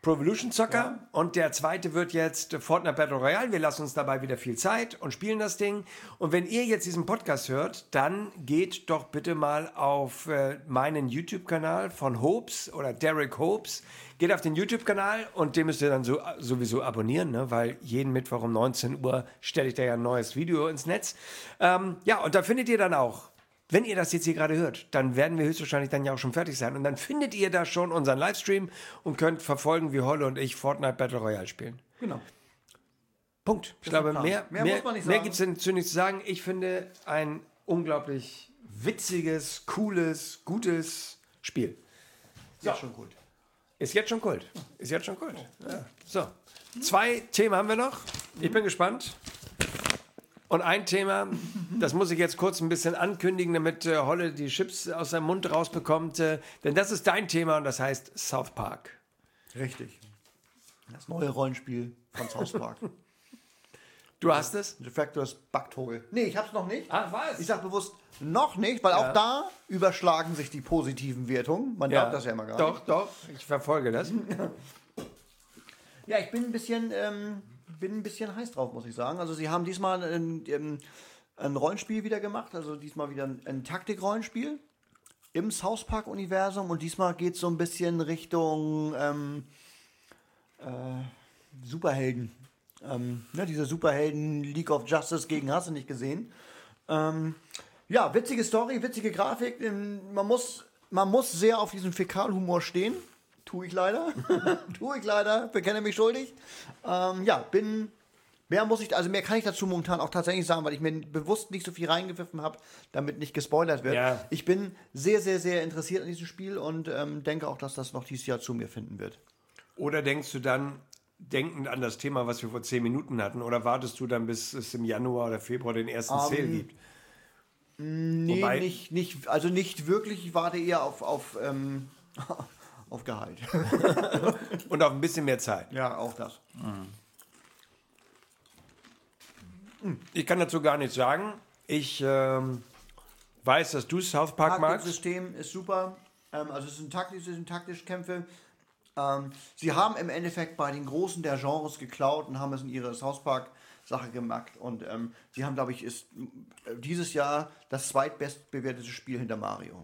Pro Evolution Soccer ja. und der zweite wird jetzt Fortnite Battle Royale. Wir lassen uns dabei wieder viel Zeit und spielen das Ding. Und wenn ihr jetzt diesen Podcast hört, dann geht doch bitte mal auf äh, meinen YouTube-Kanal von Hopes oder Derek Hopes. Geht auf den YouTube-Kanal und den müsst ihr dann so, sowieso abonnieren, ne? Weil jeden Mittwoch um neunzehn Uhr stelle ich da ja ein neues Video ins Netz. Ähm, ja, und da findet ihr dann auch, wenn ihr das jetzt hier gerade hört, dann werden wir höchstwahrscheinlich dann ja auch schon fertig sein. Und dann findet ihr da schon unseren Livestream und könnt verfolgen, wie Holle und ich Fortnite Battle Royale spielen. Genau. Punkt. Ich glaube, mehr, mehr, mehr, muss man nicht mehr sagen. gibt es dazu nicht zu sagen. Ich finde ein unglaublich witziges, cooles, gutes Spiel. Ist ja schon Kult. Ist jetzt schon Kult. Ist jetzt schon Kult. Ja. So. Zwei Themen haben wir noch. Ich bin gespannt. Und ein Thema, das muss ich jetzt kurz ein bisschen ankündigen, damit äh, Holle die Chips aus seinem Mund rausbekommt. Äh, denn das ist dein Thema und das heißt South Park. Richtig. Das neue Rollenspiel von South Park. Du hast es? The Factors Backtogel. Nee, ich hab's noch nicht. Ach, was? Ich sag bewusst noch nicht, weil ja. auch da überschlagen sich die positiven Wertungen. Man ja. glaubt das ja immer gar doch, nicht. Doch, doch. Ich verfolge das. Ja, ich bin ein bisschen... Ähm, bin ein bisschen heiß drauf, muss ich sagen. Also sie haben diesmal ein, ein, ein Rollenspiel wieder gemacht, also diesmal wieder ein, ein Taktik-Rollenspiel im South Park-Universum und diesmal geht es so ein bisschen Richtung ähm, äh, Superhelden. Ähm, ne, diese Superhelden League of Justice gegen hast du nicht gesehen. Ähm, ja, witzige Story, witzige Grafik. Man muss, man muss sehr auf diesen Fäkalhumor stehen. Tue ich leider. Tue ich leider. Bekenne mich schuldig. Ähm, ja, bin. Mehr muss ich, also mehr kann ich dazu momentan auch tatsächlich sagen, weil ich mir bewusst nicht so viel reingepfiffen habe, damit nicht gespoilert wird. Ja. Ich bin sehr, sehr, sehr interessiert an diesem Spiel und ähm, denke auch, dass das noch dieses Jahr zu mir finden wird. Oder denkst du dann, denkend an das Thema, was wir vor zehn Minuten hatten, oder wartest du dann, bis es im Januar oder Februar den ersten um, Sale gibt? Nee, Wobei, nicht, nicht, also nicht wirklich. Ich warte eher auf, auf ähm, auf Gehalt. Und auf ein bisschen mehr Zeit. Ja, auch das. Mhm. Ich kann dazu gar nichts sagen. Ich ähm, weiß, dass du South Park magst. Das System ist super. Ähm, also es sind taktisch, es sind taktische Kämpfe. Ähm, sie haben im Endeffekt bei den Großen der Genres geklaut und haben es in ihre South Park Sache gemacht. Und ähm, sie haben, glaube ich, ist äh, dieses Jahr das zweitbestbewertete Spiel hinter Mario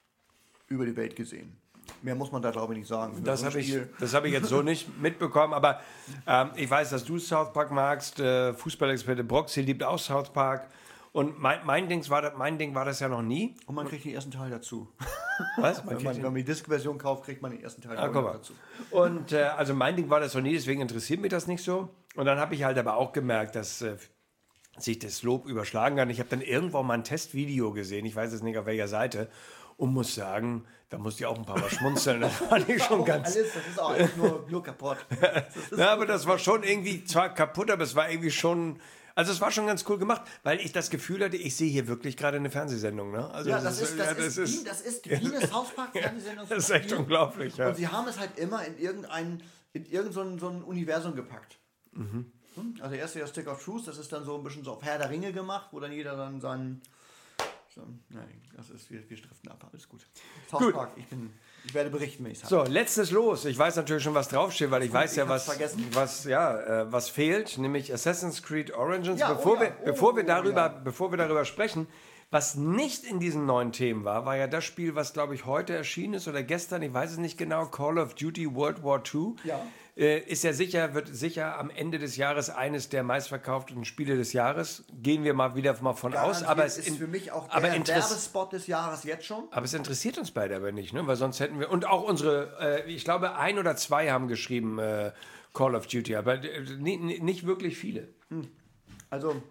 über die Welt gesehen. Mehr muss man da, glaube ich, nicht sagen. Das habe ich, das hab ich jetzt so nicht mitbekommen, aber ähm, ich weiß, dass du South Park magst. Äh, Fußballexperte Broxy liebt auch South Park. Und mein, mein, Ding war das, mein Ding war das ja noch nie. Und man kriegt den ersten Teil dazu. Was? Man wenn, man, wenn man die Disc-Version kauft, kriegt man den ersten Teil ah, dazu. Und äh, also mein Ding war das noch nie, deswegen interessiert mich das nicht so. Und dann habe ich halt aber auch gemerkt, dass äh, sich das Lob überschlagen kann. Ich habe dann irgendwo mal ein Testvideo gesehen, ich weiß jetzt nicht auf welcher Seite, und muss sagen, da musste ich auch ein paar Mal schmunzeln. Das fand ich schon ganz... Alles, das ist auch alles nur, nur kaputt. Ja, aber das war schon irgendwie, zwar kaputt, aber es war irgendwie schon... Also es war schon ganz cool gemacht, weil ich das Gefühl hatte, ich sehe hier wirklich gerade eine Fernsehsendung. Ne? Also ja, das ist, das, ja, das, ist, ist, wie, das ist wie eine South Park-Fernsehsendung. Das ist echt unglaublich. Ja. Und sie haben es halt immer in irgendein, in irgend so ein, so ein Universum gepackt. Mhm. Also der erste ja Stick of Truth, das ist dann so ein bisschen so auf Herr der Ringe gemacht, wo dann jeder dann seinen... So, nein, das ist, wir, wir driften ab, alles gut. South gut. Park, ich, bin, ich werde berichten, wenn ich es habe. So, letztes Los. Ich weiß natürlich schon, was draufsteht, weil ich weiß ich ja, was, was, ja, äh, was fehlt, nämlich Assassin's Creed Origins. Ja, bevor, oh ja. wir, oh, bevor, wir darüber, oh ja. bevor wir darüber sprechen, was nicht in diesen neuen Themen war, war ja das Spiel, was, glaube ich, heute erschienen ist oder gestern, ich weiß es nicht genau, Call of Duty World War Two. Ja. Äh, ist ja sicher, wird sicher am Ende des Jahres eines der meistverkauften Spiele des Jahres. Gehen wir mal wieder mal von Garantiert aus. Aber es ist in, für mich auch aber der Werbespot des Jahres jetzt schon. Aber es interessiert uns beide aber nicht, ne? Weil sonst hätten wir... Und auch unsere, äh, ich glaube, ein oder zwei haben geschrieben äh, Call of Duty, aber äh, nicht wirklich viele. Hm. Also,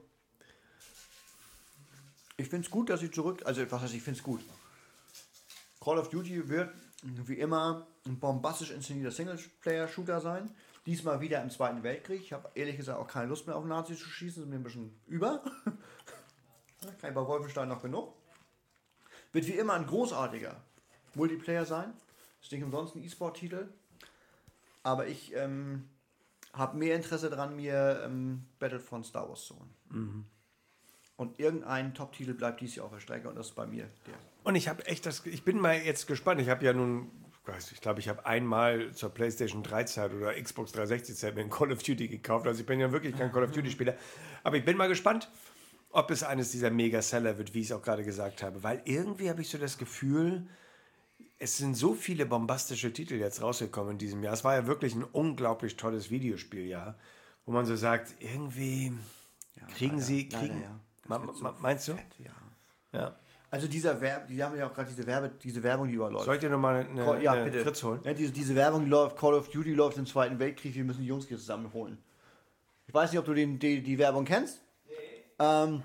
ich finde es gut, dass sie zurück... Also, was heißt, ich finde es gut. Call of Duty wird, wie immer, ein bombastisch inszenierter Singleplayer-Shooter sein. Diesmal wieder im Zweiten Weltkrieg. Ich habe ehrlich gesagt auch keine Lust mehr auf Nazis zu schießen. Das ist mir ein bisschen über. Kein bei Wolfenstein noch genug. Wird wie immer ein großartiger Multiplayer sein. Ist nicht umsonst ein E-Sport-Titel. Aber ich ähm, habe mehr Interesse daran, mir ähm, Battlefront Star Wars zu holen. Mhm. Und irgendein Top-Titel bleibt dies Jahr auf der Strecke und das ist bei mir der. Und ich habe echt das, ich bin mal jetzt gespannt. Ich habe ja nun ich glaube, ich habe einmal zur PlayStation drei Zeit oder Xbox dreihundertsechzig Zeit mir ein Call of Duty gekauft. Also ich bin ja wirklich kein Call of Duty Spieler. Aber ich bin mal gespannt, ob es eines dieser Mega-Seller wird, wie ich es auch gerade gesagt habe. Weil irgendwie habe ich so das Gefühl, es sind so viele bombastische Titel jetzt rausgekommen in diesem Jahr. Es war ja wirklich ein unglaublich tolles Videospieljahr, wo man so sagt, irgendwie Ja, kriegen leider, sie, kriegen, leider, ja. ma, wird so ma, meinst du? fett, ja. Ja. Also dieser Werb, die haben ja auch gerade diese Werbe, diese Werbung, die überläuft. Soll ich dir nochmal eine, Call, ja, eine bitte. Fritz holen? Ja, diese, diese Werbung, die läuft, Call of Duty läuft im Zweiten Weltkrieg, wir müssen die Jungs hier zusammenholen. Ich weiß nicht, ob du den, die, die Werbung kennst. Nee. Ähm,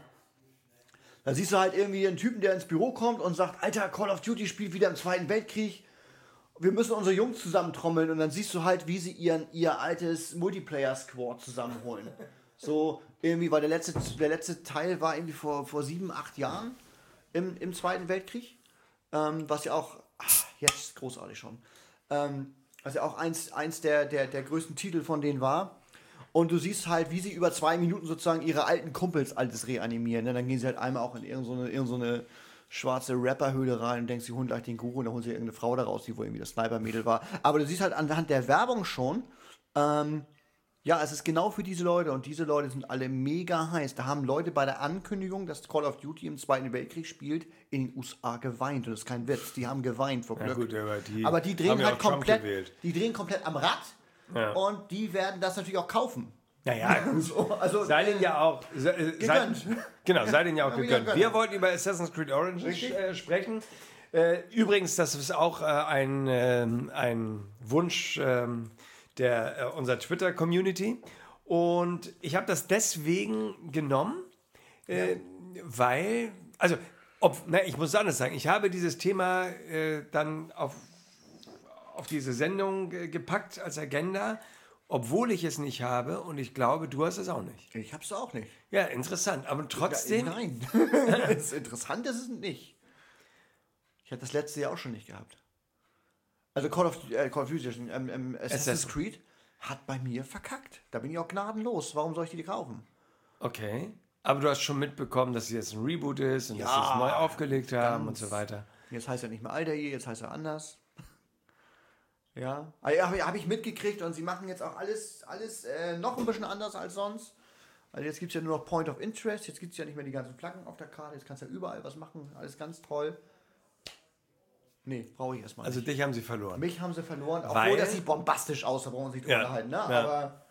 da siehst du halt irgendwie einen Typen, der ins Büro kommt und sagt, Alter, Call of Duty spielt wieder im Zweiten Weltkrieg. Wir müssen unsere Jungs zusammentrommeln. Und dann siehst du halt, wie sie ihren, ihr altes Multiplayer-Squad zusammenholen. So irgendwie, weil der letzte, der letzte Teil war irgendwie vor, vor sieben, acht Jahren. Im, im Zweiten Weltkrieg, ähm, was ja auch, ach, jetzt großartig schon, ähm, was ja auch eins, eins der, der, der größten Titel von denen war. Und du siehst halt, wie sie über zwei Minuten sozusagen ihre alten Kumpels altes reanimieren. Ne? Dann gehen sie halt einmal auch in irgendeine, irgendeine schwarze Rapperhöhle rein und denkst, sie holen gleich den Guru und dann holen sie irgendeine Frau daraus, die wohl irgendwie das Sniper-Mädel war. Aber du siehst halt anhand der Werbung schon, ähm, ja, es ist genau für diese Leute und diese Leute sind alle mega heiß. Da haben Leute bei der Ankündigung, dass Call of Duty im Zweiten Weltkrieg spielt, in den U S A geweint. Und das ist kein Witz. Die haben geweint vor Glück. Ja, gut, aber, die aber die drehen ja halt komplett, die drehen komplett am Rad ja. und die werden das natürlich auch kaufen. Naja, gut. So, also, sei denen ja auch sei, gegönnt. Sei, genau, sei denen ja auch Ja, gegönnt. gegönnt. Wir wollten über Assassin's Creed Origins äh, sprechen. Äh, übrigens, das ist auch äh, ein, äh, ein Wunsch äh, der äh, unserer Twitter-Community. Und ich habe das deswegen genommen, äh, ja. weil, also, ob, na, ich muss anders sagen, ich habe dieses Thema äh, dann auf, auf diese Sendung äh, gepackt als Agenda, obwohl ich es nicht habe und ich glaube, du hast es auch nicht. Ich habe es auch nicht. Ja, interessant, aber trotzdem... Ja, nein, das ist interessant, das ist es nicht. Ich hatte das letzte Jahr auch schon nicht gehabt. Also Call of, äh, Call of Duty, ähm, ähm, Assassin's Creed hat bei mir verkackt. Da bin ich auch gnadenlos. Warum soll ich die kaufen? Okay. Aber du hast schon mitbekommen, dass es jetzt ein Reboot ist und ja, dass sie es neu aufgelegt haben und so weiter. Jetzt heißt er nicht mehr Altair, jetzt heißt er anders. Ja. Habe hab ich mitgekriegt und sie machen jetzt auch alles, alles äh, noch ein bisschen anders als sonst. Also jetzt gibt es ja nur noch Point of Interest. Jetzt gibt es ja nicht mehr die ganzen Flaggen auf der Karte. Jetzt kannst du ja überall was machen. Alles ganz toll. Nee, brauche ich erstmal nicht. Also dich haben sie verloren. Mich haben sie verloren, obwohl weil, das sieht bombastisch aus, da brauchen wir sich drüber ja, unterhalten. Ne? Ja. Aber,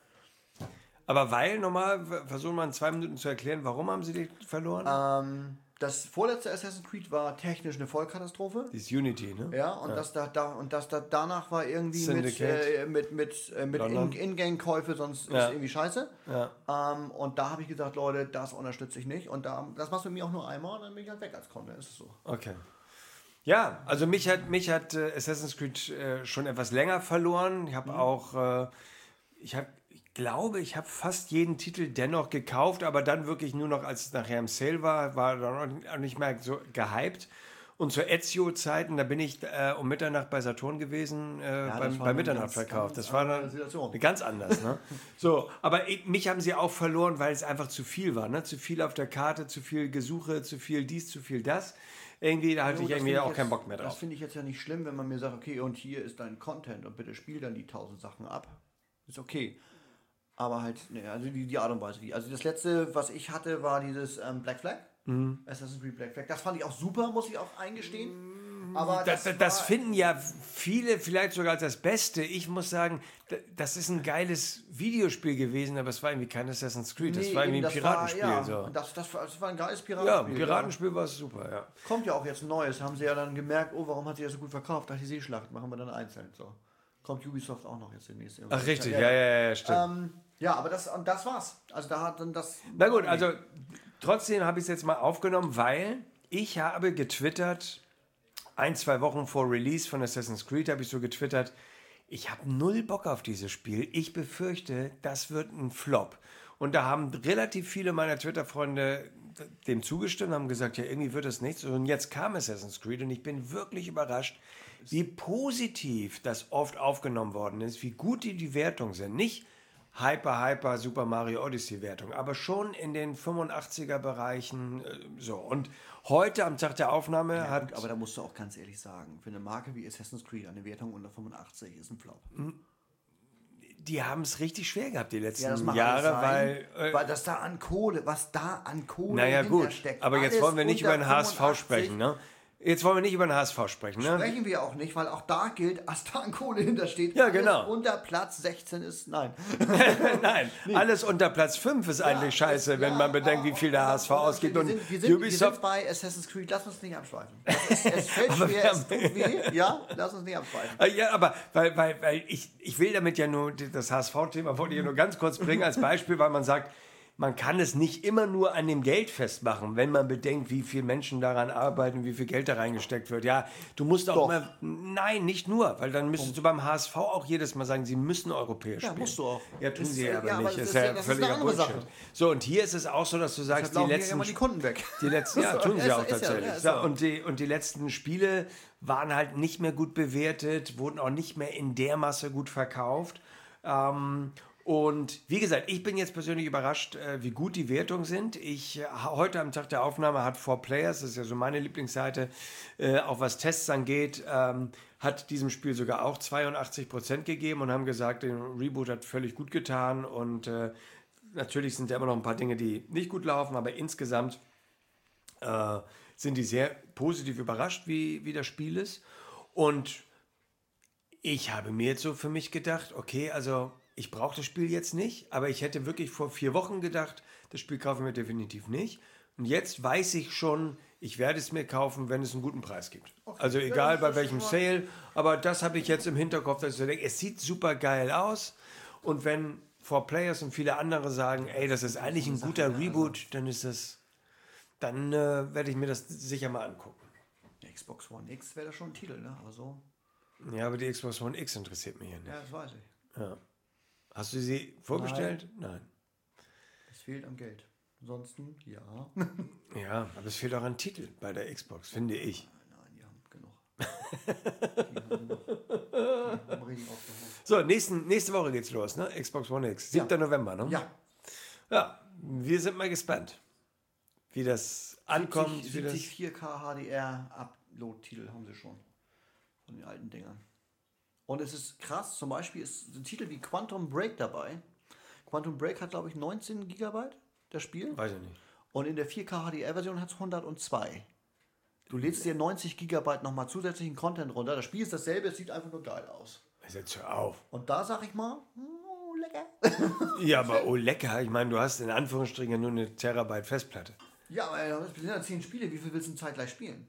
Aber weil, nochmal, versuchen wir in zwei Minuten zu erklären, warum haben sie dich verloren? Ähm, das vorletzte Assassin's Creed war technisch eine Vollkatastrophe. Das ist Unity, ne? Ja, und ja. das da, da und das da danach war irgendwie Syndicate. mit, äh, mit, mit, äh, mit In- In-Game-Käufe, sonst ja. ist irgendwie scheiße. Ja. Ähm, und da habe ich gesagt, Leute, das unterstütze ich nicht. Und da, das machst du mir auch nur einmal und dann bin ich halt weg als Content. Ist es so. Okay. Ja, also mich hat, mich hat äh, Assassin's Creed äh, schon etwas länger verloren. Ich habe mhm. auch, äh, ich habe, ich glaube, ich habe fast jeden Titel dennoch gekauft, aber dann wirklich nur noch, als es nachher im Sale war, war dann auch nicht mehr so gehypt. Und zu Ezio-Zeiten, da bin ich äh, um Mitternacht bei Saturn gewesen, äh, ja, beim, bei Mitternachtsverkauf. Das war dann eine ganz anders. Ne? So, aber ich, mich haben sie auch verloren, weil es einfach zu viel war. Ne? Zu viel auf der Karte, zu viel Gesuche, zu viel dies, zu viel das. Irgendwie, da hatte jo, ich irgendwie auch jetzt, keinen Bock mehr drauf. Das finde ich jetzt ja nicht schlimm, wenn man mir sagt, okay, und hier ist dein Content und bitte spiel dann die tausend Sachen ab. Ist okay. Aber halt, ne, also die, die Art und Weise, wie. Also das letzte, was ich hatte, war dieses ähm, Black Flag. Mhm. Assassin's Creed Black Flag. Das fand ich auch super, muss ich auch eingestehen. Aber das, das, das finden ja viele vielleicht sogar als das Beste. Ich muss sagen, das ist ein geiles Videospiel gewesen, aber es war irgendwie kein Assassin's Creed. Das nee, war irgendwie ein Piratenspiel. War, ja, so. das, das, das war ein geiles Piratenspiel. Ja, ein Piratenspiel ja. war super, ja. Kommt ja auch jetzt ein neues. Haben sie ja dann gemerkt, oh, warum hat sie das so gut verkauft? Ach, die Seeschlacht machen wir dann einzeln. So. Kommt Ubisoft auch noch jetzt demnächst. Ach, richtig, ja, ja, ja, ja stimmt. Ähm, ja, aber das, und das war's. Also da hat dann das... Na gut, also trotzdem habe ich es jetzt mal aufgenommen, weil ich habe getwittert, ein, zwei Wochen vor Release von Assassin's Creed habe ich so getwittert, ich habe null Bock auf dieses Spiel. Ich befürchte, das wird ein Flop. Und da haben relativ viele meiner Twitter-Freunde dem zugestimmt, haben gesagt, ja, irgendwie wird das nichts. Und jetzt kam Assassin's Creed und ich bin wirklich überrascht, wie positiv das oft aufgenommen worden ist, wie gut die, die Wertungen sind. Nicht Hyper, Hyper Super Mario Odyssey Wertung, aber schon in den fünfundachtziger Bereichen äh, so. Und heute am Tag der Aufnahme Ja, hat... gut, aber da musst du auch ganz ehrlich sagen, für eine Marke wie Assassin's Creed eine Wertung unter fünfundachtzig ist ein Flop. Die haben es richtig schwer gehabt die letzten Ja, das mag Jahre, alles weil... sein, Äh, weil das da an Kohle, was da an Kohle naja gut, steckt. aber jetzt alles wollen wir nicht über unter den H S V fünfundachtzig. sprechen, ne? Jetzt wollen wir nicht über den H S V sprechen, ne? Sprechen wir auch nicht, weil auch da gilt, was da an Kohle hintersteht. Ja, alles genau. unter Platz sechzehn ist, nein. Nein, alles unter Platz fünf ist eigentlich Ja, scheiße, das- wenn ja, man bedenkt, wie viel der H S V aber ausgibt. Wir Und sind, wir, sind, wir Ubisoft... sind bei Assassin's Creed, lass uns nicht abschweifen. Es, es fällt Aber schwer, wir es tut weh, ja, lass uns nicht abschweifen. Äh, Ja, aber weil, weil, weil ich, ich will damit ja nur, das H S V-Thema wollte ich ja nur ganz kurz bringen als Beispiel, weil man sagt, man kann es nicht immer nur an dem Geld festmachen, wenn man bedenkt, wie viele Menschen daran arbeiten, wie viel Geld da reingesteckt wird. Ja, du musst auch Doch. immer, nein, nicht nur, weil dann müsstest du beim H S V auch jedes Mal sagen, sie müssen europäisch Ja, spielen. musst du auch. Ja, tun Das sie ist- aber ja, aber nicht. das ist ist ja, ja- das ist eine völliger andere Bullshit. Sache. So, und hier ist es auch so, dass du sagst, Deshalb die laufen hier letzten... immer die Kunden weg. Die letzten, ja, tun sie Ist- auch ist ja- tatsächlich. ja, ist Ja, so. und, die, und die letzten Spiele waren halt nicht mehr gut bewertet, wurden auch nicht mehr in der Masse gut verkauft. Ähm, und wie gesagt, ich bin jetzt persönlich überrascht, äh, wie gut die Wertungen sind. Ich, äh, heute am Tag der Aufnahme hat four Players, das ist ja so meine Lieblingsseite, äh, auch was Tests angeht, ähm, hat diesem Spiel sogar auch zweiundachtzig Prozent gegeben und haben gesagt, der Reboot hat völlig gut getan und äh, natürlich sind da immer noch ein paar Dinge, die nicht gut laufen, aber insgesamt äh, sind die sehr positiv überrascht, wie, wie das Spiel ist. Und ich habe mir jetzt so für mich gedacht, okay, also ich brauche das Spiel jetzt nicht, aber ich hätte wirklich vor vier Wochen gedacht, das Spiel kaufe ich mir definitiv nicht. Und jetzt weiß ich schon, ich werde es mir kaufen, wenn es einen guten Preis gibt. Also egal bei welchem Sale, aber das habe ich jetzt im Hinterkopf, dass ich so denke, es sieht super geil aus. Und wenn four Players und viele andere sagen, ey, das ist eigentlich ein guter Reboot, dann ist das, dann äh, werde ich mir das sicher mal angucken. Xbox One X wäre da schon ein Titel, ne? Aber so. Ja, aber die Xbox One X interessiert mich ja nicht. Ja, das weiß ich. Ja. Hast du sie vorgestellt? Nein. Es fehlt am Geld. Ansonsten, ja. Ja, aber es fehlt auch an Titel bei der Xbox, finde ich. Nein, die haben genug. Die haben genug. Die haben richtig aufgeholt. So, nächsten, nächste Woche geht's los, ne? Xbox One X. siebter November, ne? Ja. Ja, wir sind mal gespannt, wie das ankommt. siebzig, wie das siebzig vier K H D R Upload-Titel haben sie schon. Von den alten Dingern. Und es ist krass, zum Beispiel ist ein Titel wie Quantum Break dabei. Quantum Break hat, glaube ich, neunzehn Gigabyte, das Spiel. Weiß ich nicht. Und in der vier K H D R-Version hat es hundertzwei. Du lädst dir neunzig Gigabyte nochmal zusätzlichen Content runter. Das Spiel ist dasselbe, es sieht einfach nur geil aus. Jetzt hör auf. Und da sag ich mal, oh, lecker. Ja, aber oh lecker. Ich meine, du hast in Anführungsstrichen ja nur eine Terabyte Festplatte. Ja, aber das sind ja zehn Spiele. Wie viel willst du zeitgleich spielen?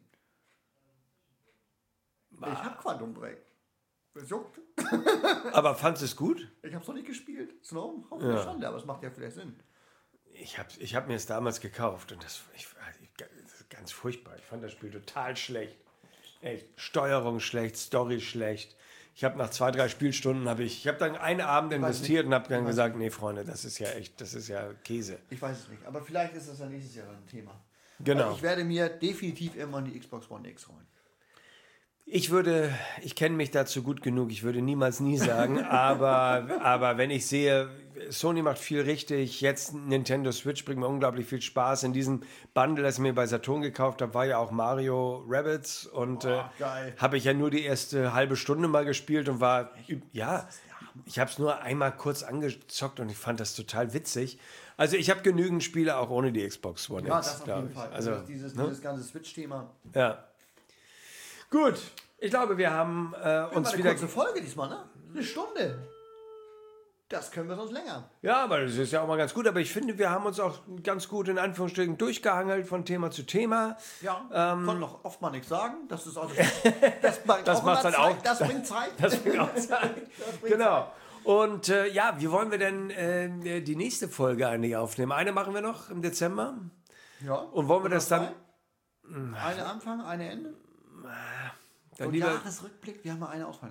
Ich hab Quantum Break. Das juckt. Aber fandst du es gut? Ich hab's noch nicht gespielt. Snow, hoffentlich schon, aber es macht ja vielleicht Sinn. Ich habe ich hab mir es damals gekauft und das, ich, ich, das ist ganz furchtbar. Ich fand das Spiel total schlecht. Ey, Steuerung schlecht, Story schlecht. Ich habe nach zwei, drei Spielstunden, habe ich, ich habe dann einen Abend investiert und habe dann gesagt, nee Freunde, das ist ja echt, das ist ja Käse. Ich weiß es nicht, aber vielleicht ist das ja nächstes Jahr ein Thema. Genau. Also ich werde mir definitiv irgendwann die Xbox One X holen. Ich würde, ich kenne mich dazu gut genug, ich würde niemals nie sagen, aber, aber wenn ich sehe, Sony macht viel richtig, jetzt Nintendo Switch bringt mir unglaublich viel Spaß. In diesem Bundle, das ich mir bei Saturn gekauft habe, war ja auch Mario Rabbids und äh, habe ich ja nur die erste halbe Stunde mal gespielt und war, ja, ich habe es nur einmal kurz angezockt und ich fand das total witzig. Also ich habe genügend Spiele auch ohne die Xbox One Ja, X, das auf glaub jeden ich. Fall. Also, Also dieses, ne? dieses ganze Switch-Thema. Ja. Gut, ich glaube, wir haben äh, uns eine wieder... kurze Folge diesmal, ne? Eine Stunde. Das können wir sonst länger. Ja, aber das ist ja auch mal ganz gut. Aber ich finde, wir haben uns auch ganz gut in Anführungsstrichen durchgehangelt von Thema zu Thema. Ja, Ähm, konnte noch oft mal nichts sagen. Das ist also, das bringt Das auch macht immer dann auch- Zeit. Das bringt Zeit. Das bringt auch Zeit. Genau. Und äh, ja, wie wollen wir denn äh, die nächste Folge eigentlich aufnehmen? Eine machen wir noch im Dezember. Ja. Und wollen wir das dann... Eine Anfang, eine Ende. dann Und lieber, Jahresrückblick, wir haben mal eine ausfallen lassen.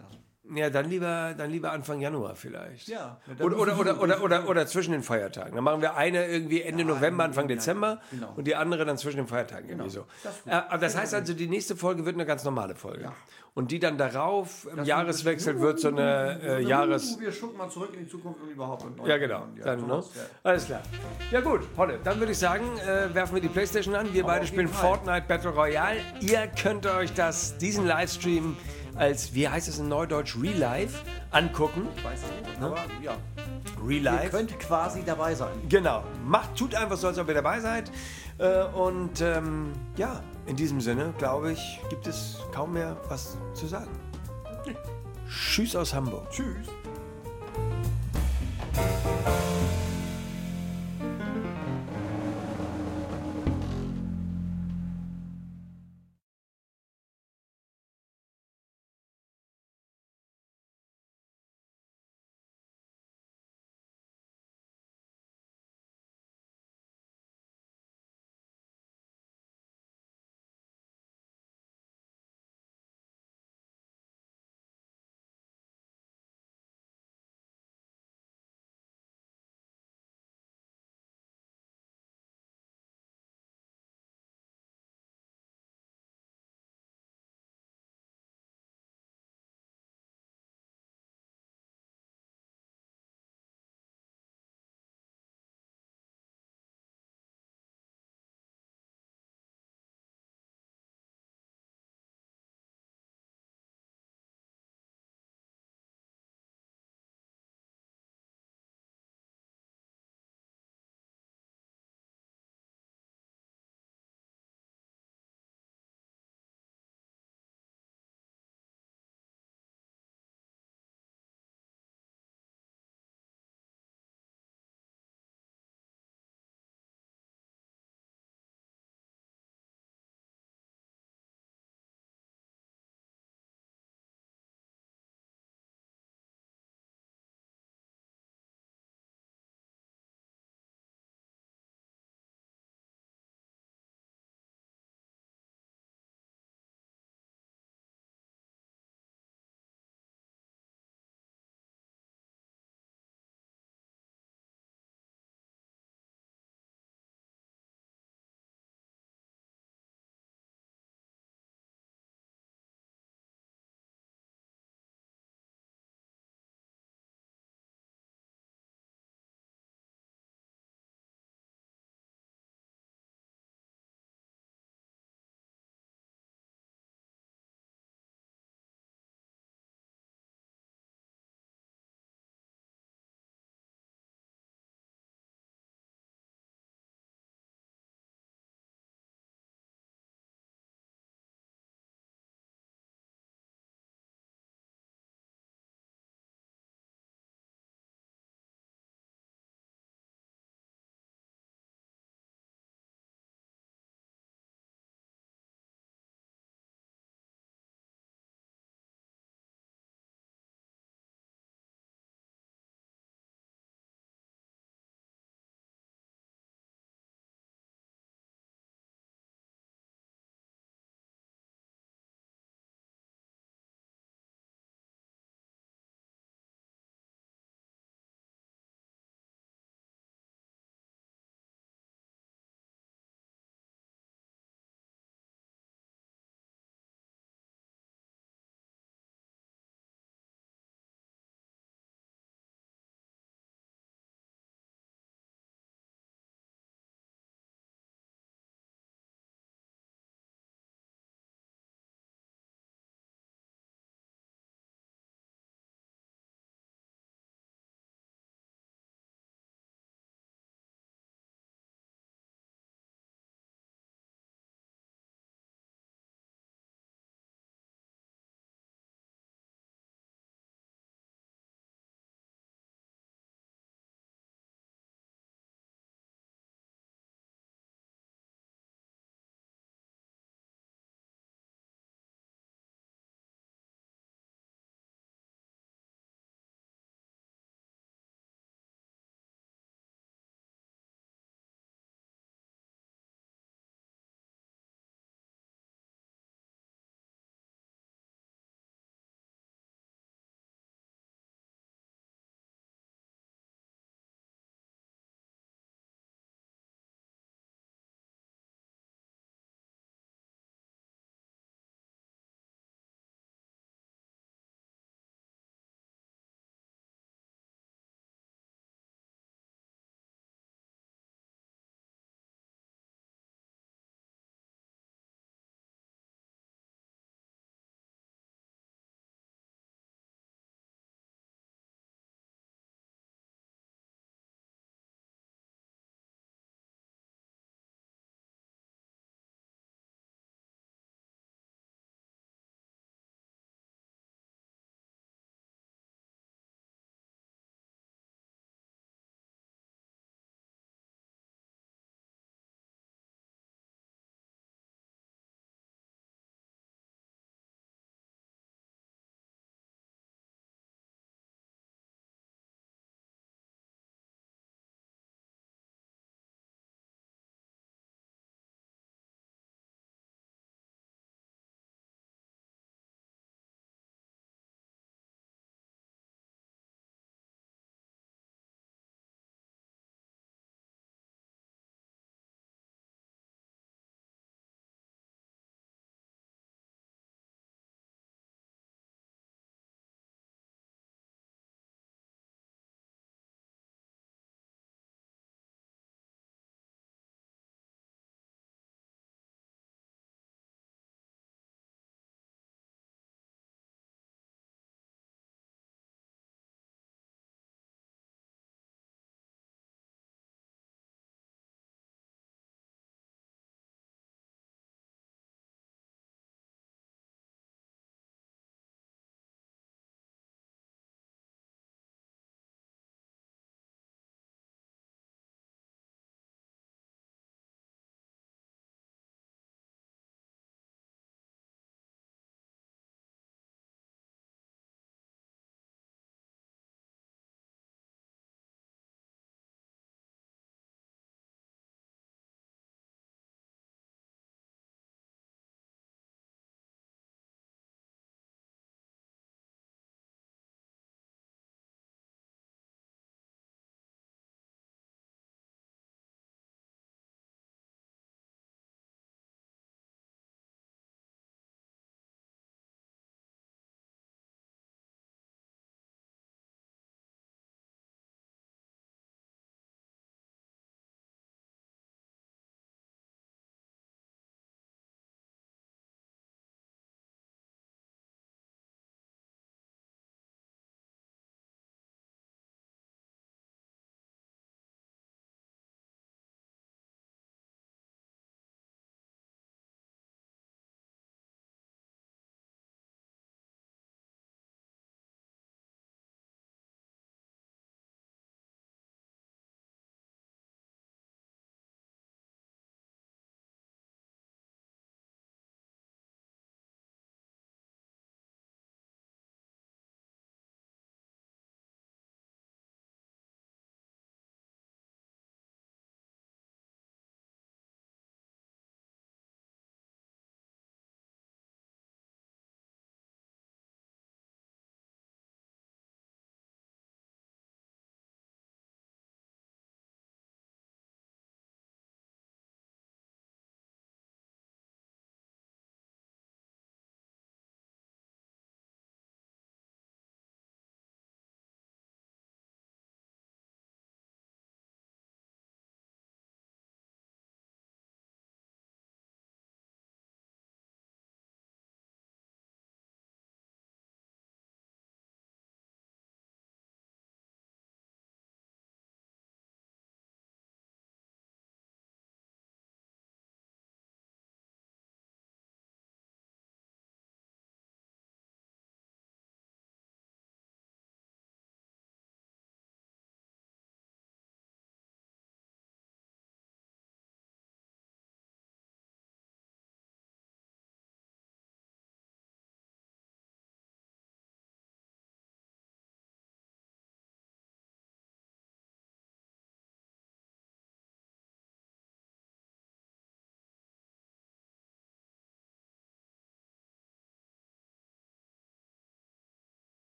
Ja, dann lieber, dann lieber Anfang Januar vielleicht. Ja. Oder, oder, oder, oder, oder, oder zwischen den Feiertagen. Dann machen wir eine irgendwie Ende Ja, November, Anfang ja, Dezember genau. und die andere dann zwischen den Feiertagen Genau. irgendwie so. Das ist gut. Äh, aber das heißt also, die nächste Folge wird eine ganz normale Folge. Ja. Und die dann darauf, im Das Jahreswechsel, wird- wird so eine äh, Jahres... Wir schucken mal zurück in die Zukunft und überhaupt. Und Ja, genau. Ja, Dann, ne? sowas, ja. Alles klar. Ja gut, Holle, dann würde ich sagen, äh, werfen wir die Playstation an. Wir beide auf spielen jeden Fall. Fortnite Battle Royale. Ihr könnt euch das, diesen Livestream als, wie heißt es in Neudeutsch, Real Life angucken. Ich weiß es nicht, aber ja. Real Ihr Life. könnt quasi dabei sein. Genau. Macht, tut einfach so, als ob ihr dabei seid. Äh, und ähm, ja, in diesem Sinne, glaube ich, gibt es kaum mehr was zu sagen. Tschüss aus Hamburg. Tschüss.